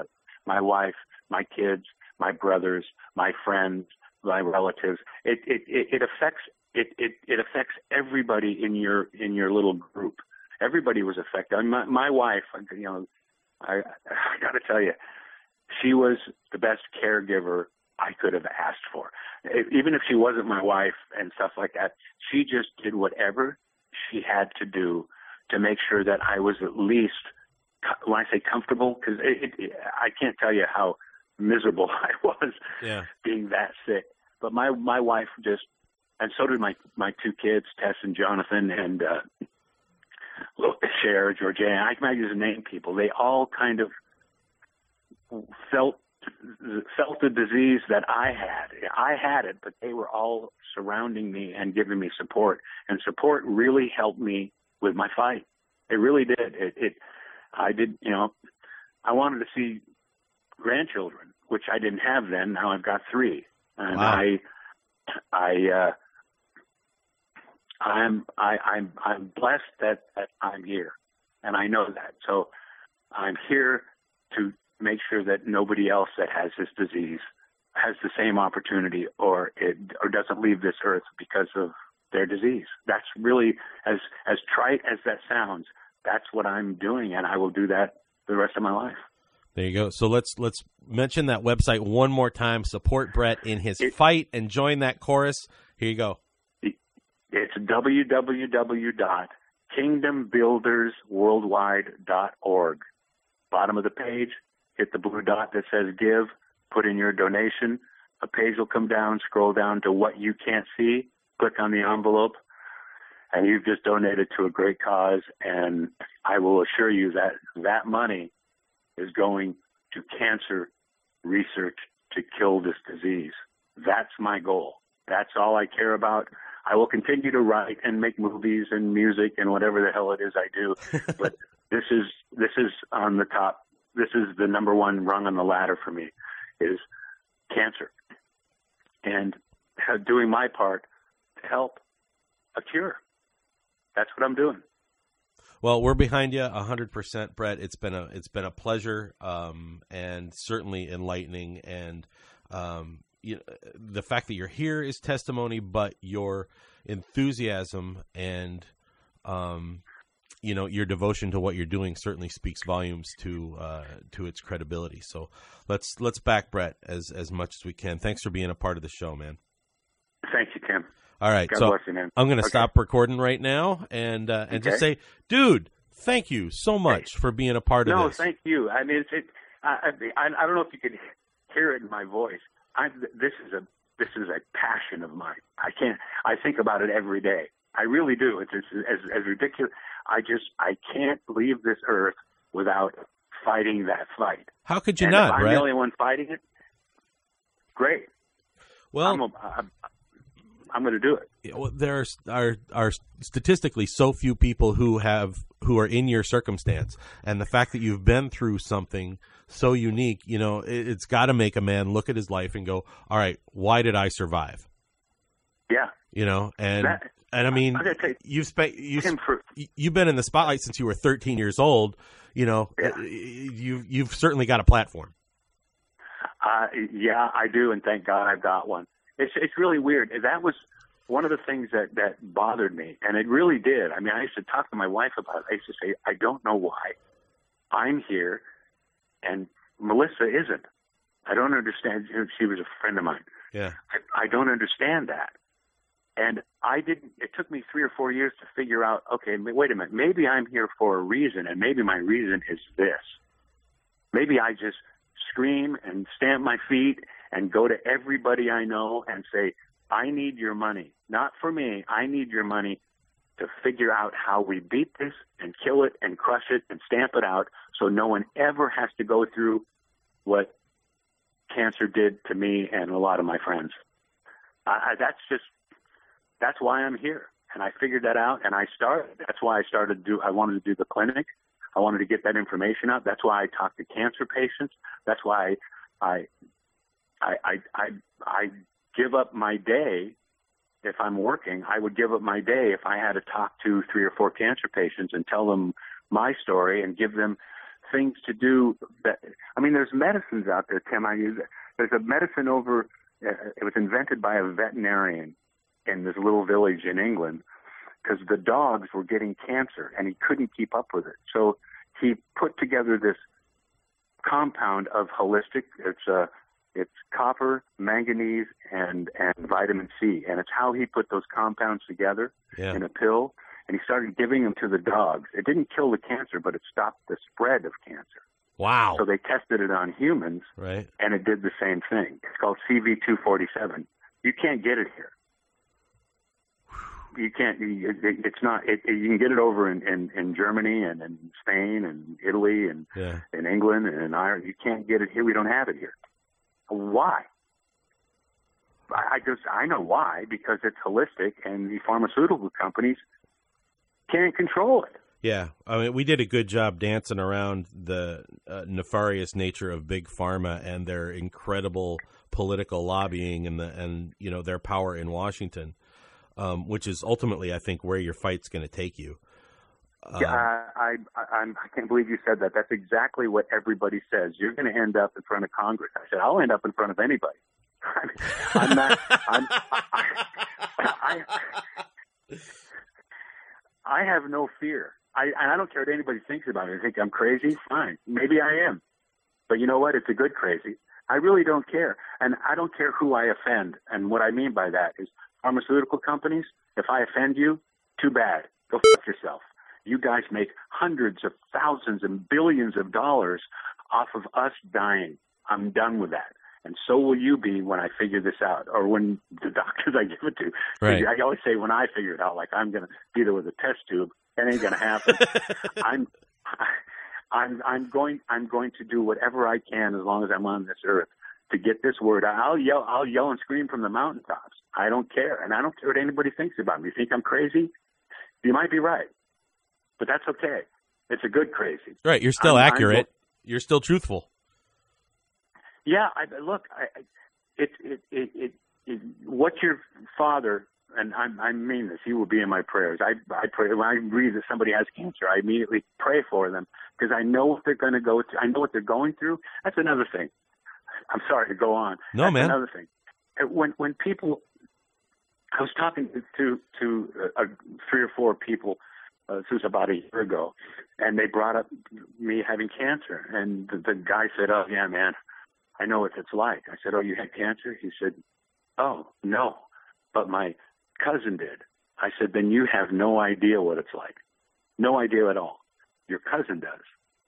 G: my wife, my kids, my brothers, my friends, my relatives. It it it, it affects it, it it affects everybody in your in your little group. Everybody was affected. I mean, my, my wife, you know, I I got to tell you, she was the best caregiver I could have asked for. Even if she wasn't my wife and stuff like that, she just did whatever she had to do to make sure that I was at least, when I say comfortable, because it, it, I can't tell you how miserable I was
F: yeah. being
G: that sick. But my my wife just, and so did my my two kids, Tess and Jonathan, and uh, Cher, Georgiana. I might just name people. They all kind of felt felt the disease that I had. I had it, but they were all surrounding me and giving me support. And support really helped me with my fight. It really did. It, it I did, you know, I wanted to see grandchildren, which I didn't have then. Now I've got three. And
F: wow.
G: I, I, uh, I'm, I, I'm, I'm blessed that, that I'm here, and I know that. So I'm here to make sure that nobody else that has this disease has the same opportunity, or it, or doesn't leave this earth because of their disease. That's really, as, as trite as that sounds, that's what I'm doing, and I will do that the rest of my life.
F: There you go. So let's let's mention that website one more time. Support Brett in his it, fight and join that chorus. Here you go.
G: It's w w w dot kingdom builders worldwide dot org. Bottom of the page, hit the blue dot that says give, put in your donation. A page will come down, scroll down to what you can't see, click on the envelope, and you've just donated to a great cause. And I will assure you that that money is going to cancer research to kill this disease. That's my goal. That's all I care about. I will continue to write and make movies and music and whatever the hell it is I do. But this is this is on the top. This is the number one rung on the ladder for me, is cancer. And doing my part to help a cure. That's what I'm doing.
F: Well, we're behind you one hundred percent, Brett. It's been a it's been a pleasure, um, and certainly enlightening. And um, you know, the fact that you're here is testimony, but your enthusiasm and um, you know, your devotion to what you're doing certainly speaks volumes to uh, to its credibility. So let's let's back Brett as as much as we can. Thanks for being a part of the show, man.
G: Thank you, Tim.
F: All right,
G: God
F: so
G: bless you, man.
F: I'm going to
G: okay.
F: stop recording right now and uh, and okay. just say, dude, thank you so much for being a part
G: no,
F: of this.
G: No, thank you. I mean, it's, it, I, I, I don't know if you could hear it in my voice. I, this is a this is a passion of mine. I can't. I think about it every day. I really do. It's, it's as, as ridiculous. I just I can't leave this earth without fighting that fight.
F: How could you
G: and
F: not,
G: if I'm
F: Brett?
G: the only one fighting it. Great.
F: Well,
G: I'm, a, I'm, I'm going to do it.
F: Well, there are are statistically so few people who have who are in your circumstance, and the fact that you've been through something so unique, you know, it, it's got to make a man look at his life and go, "All right, why did I survive?"
G: Yeah,
F: you know, and
G: that,
F: and I mean,
G: I
F: you've spent you
G: for,
F: you've been in the spotlight since you were thirteen years old. You know,
G: yeah.
F: you've you've certainly got a platform.
G: Uh, yeah, I do, and thank God I've got one. It's it's really weird. That was one of the things that, that bothered me, and it really did. I mean, I used to talk to my wife about it. I used to say, I don't know why I'm here and Melissa isn't. I don't understand. She was a friend of mine.
F: Yeah.
G: I, I don't understand that. And I didn't, it took me three or four years to figure out, okay, wait a minute, maybe I'm here for a reason, and maybe my reason is this. Maybe I just scream and stamp my feet and go to everybody I know and say, I need your money. Not for me. I need your money to figure out how we beat this and kill it and crush it and stamp it out so no one ever has to go through what cancer did to me and a lot of my friends. I, that's just, that's why I'm here. And I figured that out, and I started. That's why I started to do, I wanted to do the clinic. I wanted to get that information out. That's why I talk to cancer patients. That's why I, I, I, I, I give up my day. If I'm working, I would give up my day if I had to talk to three or four cancer patients and tell them my story and give them things to do. That I mean, there's medicines out there, Tim. I use there's a medicine over. Uh, it was invented by a veterinarian in this little village in England because the dogs were getting cancer and he couldn't keep up with it. So he put together this compound of holistic. It's a It's copper, manganese, and, and vitamin C. And it's how he put those compounds together yeah. in a pill. And he started giving them to the dogs. It didn't kill the cancer, but it stopped the spread of cancer.
F: Wow.
G: So they tested it on humans,
F: right.
G: and it did the same thing. It's called C V two forty-seven. You can't get it here. You can't. It, it's not. It, it, you can get it over in, in, in Germany and in Spain and Italy and
F: yeah.
G: in England and in Ireland. You can't get it here. We don't have it here. Why? I just I know why, because it's holistic and the pharmaceutical companies can't control it.
F: Yeah, I mean, we did a good job dancing around the uh, nefarious nature of big pharma and their incredible political lobbying and the and you know their power in Washington, um, which is ultimately, I think, where your fight's going to take you. Um,
G: yeah, I, I, I'm, I can't believe you said that. That's exactly what everybody says. You're going to end up in front of Congress. I said, I'll end up in front of anybody. I'm not. I'm, I, I, I have no fear. I, and I don't care what anybody thinks about it. I think I'm crazy. Fine, maybe I am. But you know what? It's a good crazy. I really don't care, and I don't care who I offend. And what I mean by that is pharmaceutical companies. If I offend you, too bad. Go fuck yourself. You guys make hundreds of thousands and billions of dollars off of us dying. I'm done with that. And so will you be when I figure this out, or when the doctors I give it to.
F: Right.
G: I always say when I figure it out, like I'm going to be there with a test tube. That ain't going to happen. I'm, I'm, I'm going, I'm going to do whatever I can as long as I'm on this earth to get this word out. I'll yell, I'll yell and scream from the mountaintops. I don't care, and I don't care what anybody thinks about me. You think I'm crazy? You might be right. But that's okay. It's a good crazy.
F: Right. You're still
G: I'm,
F: accurate.
G: I'm,
F: You're still truthful.
G: Yeah. I, look, I, it, it, it, it, it, what your father, and I, I mean this, he will be in my prayers. I, I pray when I read that somebody has cancer, I immediately pray for them because I know what they're going to go through. I know what they're going through. That's another thing. I'm sorry to go on.
F: No,
G: That's
F: man.
G: Another thing. When, when people, I was talking to, to uh, three or four people. Uh, this was about a year ago, and they brought up me having cancer. And the, the guy said, oh, yeah, man, I know what it's like. I said, oh, you had cancer? He said, oh, no, but my cousin did. I said, then you have no idea what it's like. No idea at all. Your cousin does.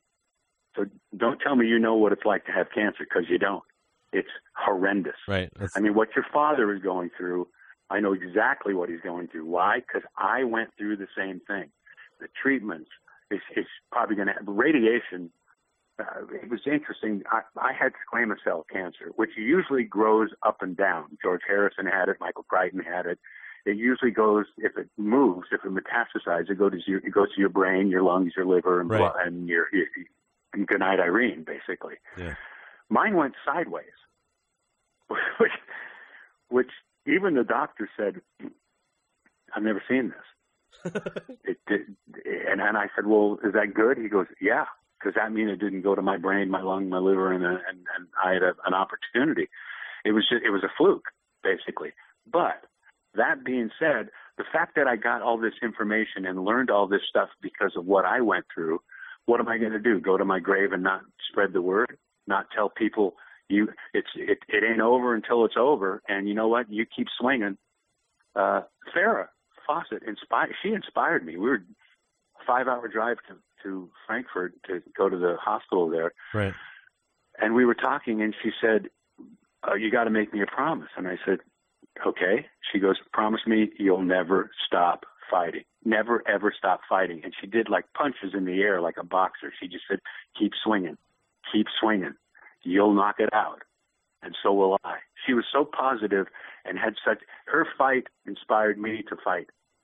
G: So don't tell me you know what it's like to have cancer, because you don't. It's horrendous.
F: Right. That's...
G: I mean, what your father is going through, I know exactly what he's going through. Why? Because I went through the same thing. The treatments is, is probably going to have radiation. Uh, it was interesting. I, I had squamous cell cancer, which usually grows up and down. George Harrison had it. Michael Crichton had it. It usually goes, if it moves, if it metastasizes, it goes to your, it goes to your brain, your lungs, your liver, and,
F: right.
G: blood, and your, your, and good night, Irene, basically.
F: Yeah.
G: Mine went sideways, which, which even the doctor said, I've never seen this. it did, and, and I said, well, is that good? He goes, yeah, because that means it didn't go to my brain, my lung, my liver, and, and, and I had a, an opportunity. It was just, it was a fluke, basically. But that being said, the fact that I got all this information and learned all this stuff because of what I went through, what am I going to do? Go to my grave and not spread the word? Not tell people you it's it, it ain't over until it's over? And you know what? You keep swinging. Uh, Farrah Fawcett inspired. She inspired me. We were a five-hour drive to, to Frankfurt to go to the hospital there,
F: right?
G: And we were talking, and she said, oh, "You got to make me a promise." And I said, "Okay." She goes, "Promise me you'll never stop fighting. Never ever stop fighting." And she did like punches in the air like a boxer. She just said, "Keep swinging, keep swinging. You'll knock it out, and so will I." She was so positive and had such. Her fight inspired me to fight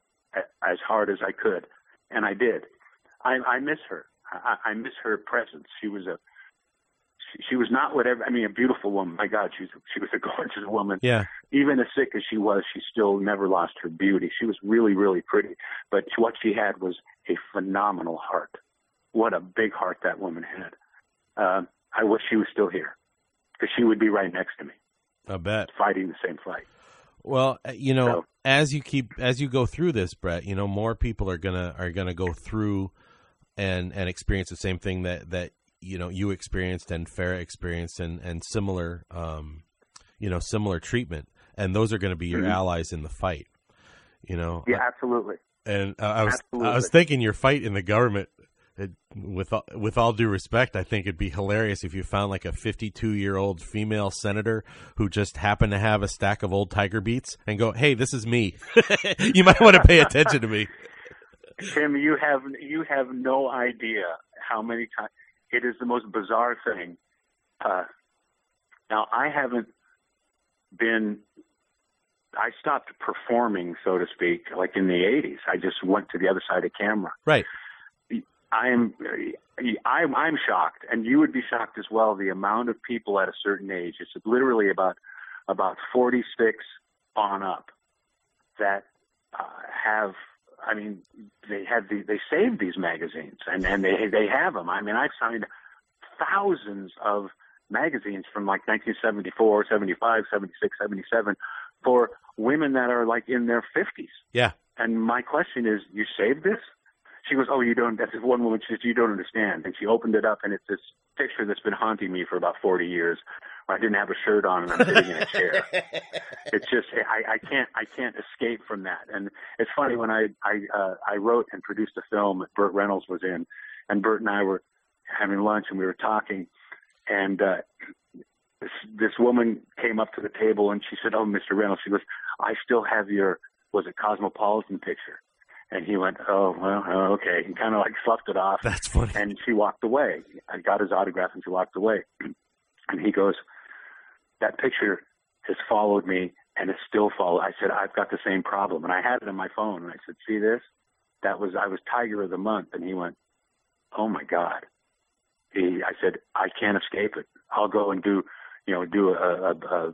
G: as hard as I could, and I did. I, I miss her. I, I miss her presence. She was a, she, she was not whatever. I mean, a beautiful woman. My God, she's she was a gorgeous woman.
F: Yeah.
G: Even as sick as she was, she still never lost her beauty. She was really, really pretty. But what she had was a phenomenal heart, what a big heart that woman had. Uh, I wish she was still here, because she would be right next to me.
F: I bet.
G: Fighting the same fight.
F: Well, you know,
G: So,
F: as you keep as you go through this, Brett, you know, more people are gonna are gonna go through and and experience the same thing that that you know you experienced and Farrah experienced, and and similar, um, you know, similar treatment, and those are going to be your
G: mm-hmm.
F: allies in the fight. You know.
G: Yeah, absolutely.
F: And uh, I was
G: absolutely.
F: I was thinking your fight in the government. It, with with all due respect, I think it'd be hilarious if you found like a fifty-two-year-old female senator who just happened to have a stack of old Tiger Beats and go, "Hey, this is me. You might want to pay attention to me."
G: Tim, you have you have no idea how many times it is the most bizarre thing. Uh, now, I haven't been. I stopped performing, so to speak, like in the eighties. I just went to the other side of camera.
F: Right.
G: I'm, I'm, I'm shocked, and you would be shocked as well. The amount of people at a certain age, it's literally about, about forty-six on up, that uh, have. I mean, they have the, they save these magazines, and, and they they have them. I mean, I've signed thousands of magazines from like nineteen seventy-four, seventy-five, seventy-six, seventy-seven for women that are like in their fifties.
F: Yeah.
G: And my question is, you saved this? She goes, oh, you don't, that's one woman, she says, you don't understand. And she opened it up, and it's this picture that's been haunting me for about forty years. Where I didn't have a shirt on and I'm sitting in a chair. It's just, I, I can't, I can't escape from that. And it's funny, when I, I, uh, I wrote and produced a film that Burt Reynolds was in, and Burt and I were having lunch and we were talking, and, uh, this, this woman came up to the table and she said, oh, Mister Reynolds, she goes, I still have your, was it Cosmopolitan picture? And he went, oh, well, okay. He kind of like sloughed it off.
F: That's funny.
G: And she walked away. I got his autograph and she walked away. And he goes, that picture has followed me and it's still followed. I said, I've got the same problem. And I had it on my phone. And I said, see this? That was, I was Tiger of the Month. And he went, oh my God. He, I said, I can't escape it. I'll go and do, you know, do a, a, a,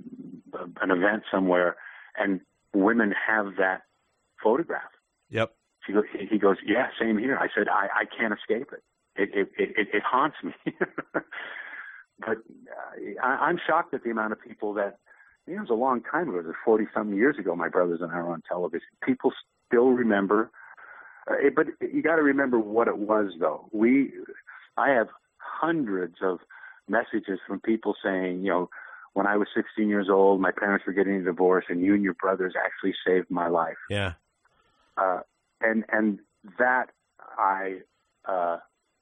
G: a an event somewhere. And women have that photograph.
F: Yep.
G: She goes, he goes, yeah, same here. I said, I, I can't escape it. It it it, it haunts me. But uh, I, I'm shocked at the amount of people that, you know, it was a long time ago. It was forty-something years ago my brothers and I were on television. People still remember. Uh, it, but you got to remember what it was, though. We, I have hundreds of messages from people saying, you know, when I was sixteen years old, my parents were getting a divorce, and you and your brothers actually saved my life.
F: Yeah.
G: Uh, and and that I, uh,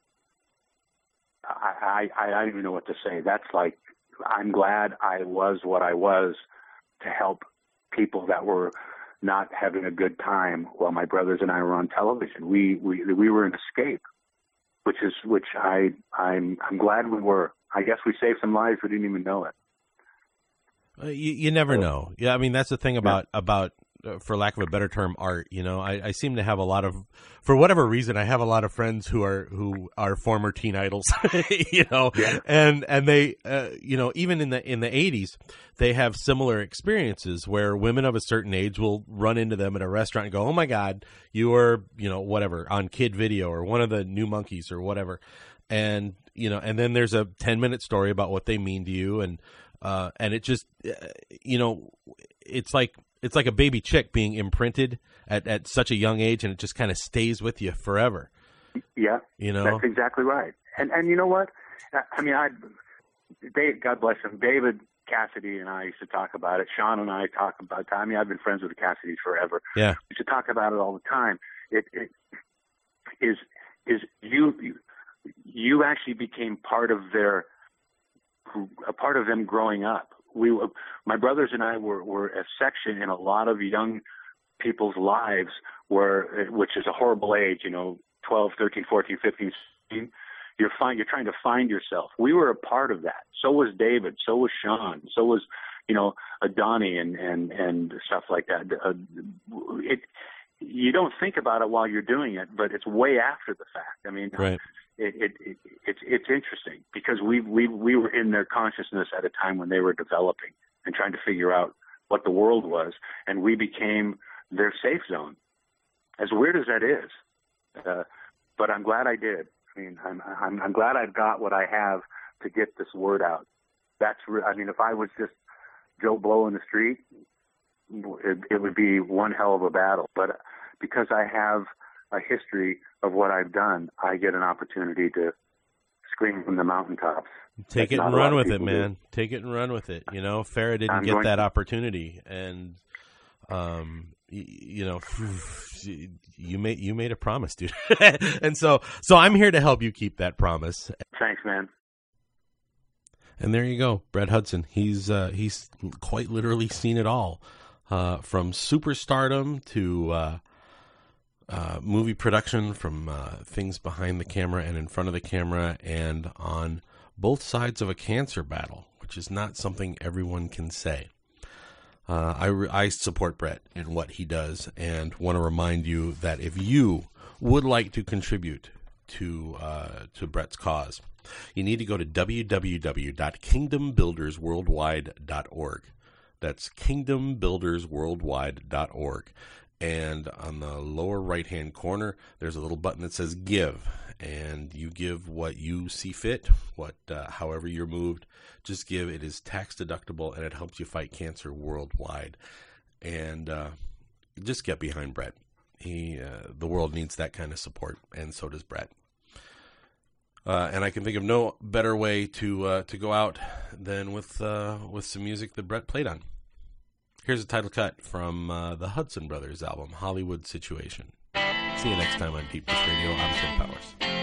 G: I I I don't even know what to say. That's like, I'm glad I was what I was to help people that were not having a good time while my brothers and I were on television. We we we were an escape, which is which I I'm I'm glad we were. I guess we saved some lives we didn't even know it.
F: Uh, you, you never know. Yeah, I mean, that's the thing about yeah. about. Uh, for lack of a better term, art. You know, I, I seem to have a lot of, for whatever reason, I have a lot of friends who are who are former teen idols. You know, yeah. and and they, uh, you know, even in the in the eighties, they have similar experiences where women of a certain age will run into them at a restaurant and go, "Oh my God, you were, you know, whatever on Kid Video or one of the New Monkeys or whatever," and you know, and then there's a ten minute story about what they mean to you, and uh, and it just, uh, you know, it's like. It's like a baby chick being imprinted at, at such a young age, and it just kind of stays with you forever.
G: Yeah,
F: you know,
G: that's exactly right. And and you know what? I mean, I, Dave, God bless him, David Cassidy and I used to talk about it. Sean and I talk about it. I mean, I've been friends with the Cassidys forever.
F: Yeah,
G: we used to talk about it all the time. It, it is is you, you you actually became part of their a part of them growing up. We, my brothers and I were, were a section in a lot of young people's lives where, which is a horrible age, you know, twelve, thirteen, fourteen, fifteen, sixteen. You're fine. You're trying to find yourself. We were a part of that. So was David. So was Sean. So was, you know, Adani and, and, and stuff like that. Uh, it, you don't think about it while you're doing it, but it's way after the fact. I mean,
F: right.
G: It, it, it, it's it's interesting because we we we were in their consciousness at a time when they were developing and trying to figure out what the world was, and we became their safe zone. As weird as that is, uh, but I'm glad I did. I mean, I'm, I'm, I'm glad I've got what I have to get this word out. That's, re- I mean, if I was just Joe Blow in the street, it, it would be one hell of a battle. But because I have a history of what I've done, I get an opportunity to scream from the mountaintops.
F: Take it and run with it, man. Do. Take it and run with it. You know, Farrah didn't I'm get that to... opportunity, and um, you, you know, you made you made a promise, dude. And so, so I'm here to help you keep that promise.
G: Thanks, man.
F: And there you go, Brett Hudson. He's uh, he's quite literally seen it all, uh, from superstardom to uh, uh, movie production, from uh, things behind the camera and in front of the camera, and on both sides of a cancer battle, which is not something everyone can say. Uh, I, re- I support Brett in what he does, and want to remind you that if you would like to contribute to uh, to Brett's cause, you need to go to w w w dot kingdom builders worldwide dot org. That's kingdom builders worldwide dot org. And on the lower right-hand corner, there's a little button that says Give. And you give what you see fit, what uh, however you're moved. Just give. It is tax deductible, and it helps you fight cancer worldwide. And uh, just get behind Brett. He, uh, the world needs that kind of support, and so does Brett. Uh, and I can think of no better way to uh, to go out than with uh, with some music that Brett played on. Here's a title cut from uh, the Hudson Brothers album, Hollywood Situation. See you next time on Deep Dish Radio. I'm Tim Powers.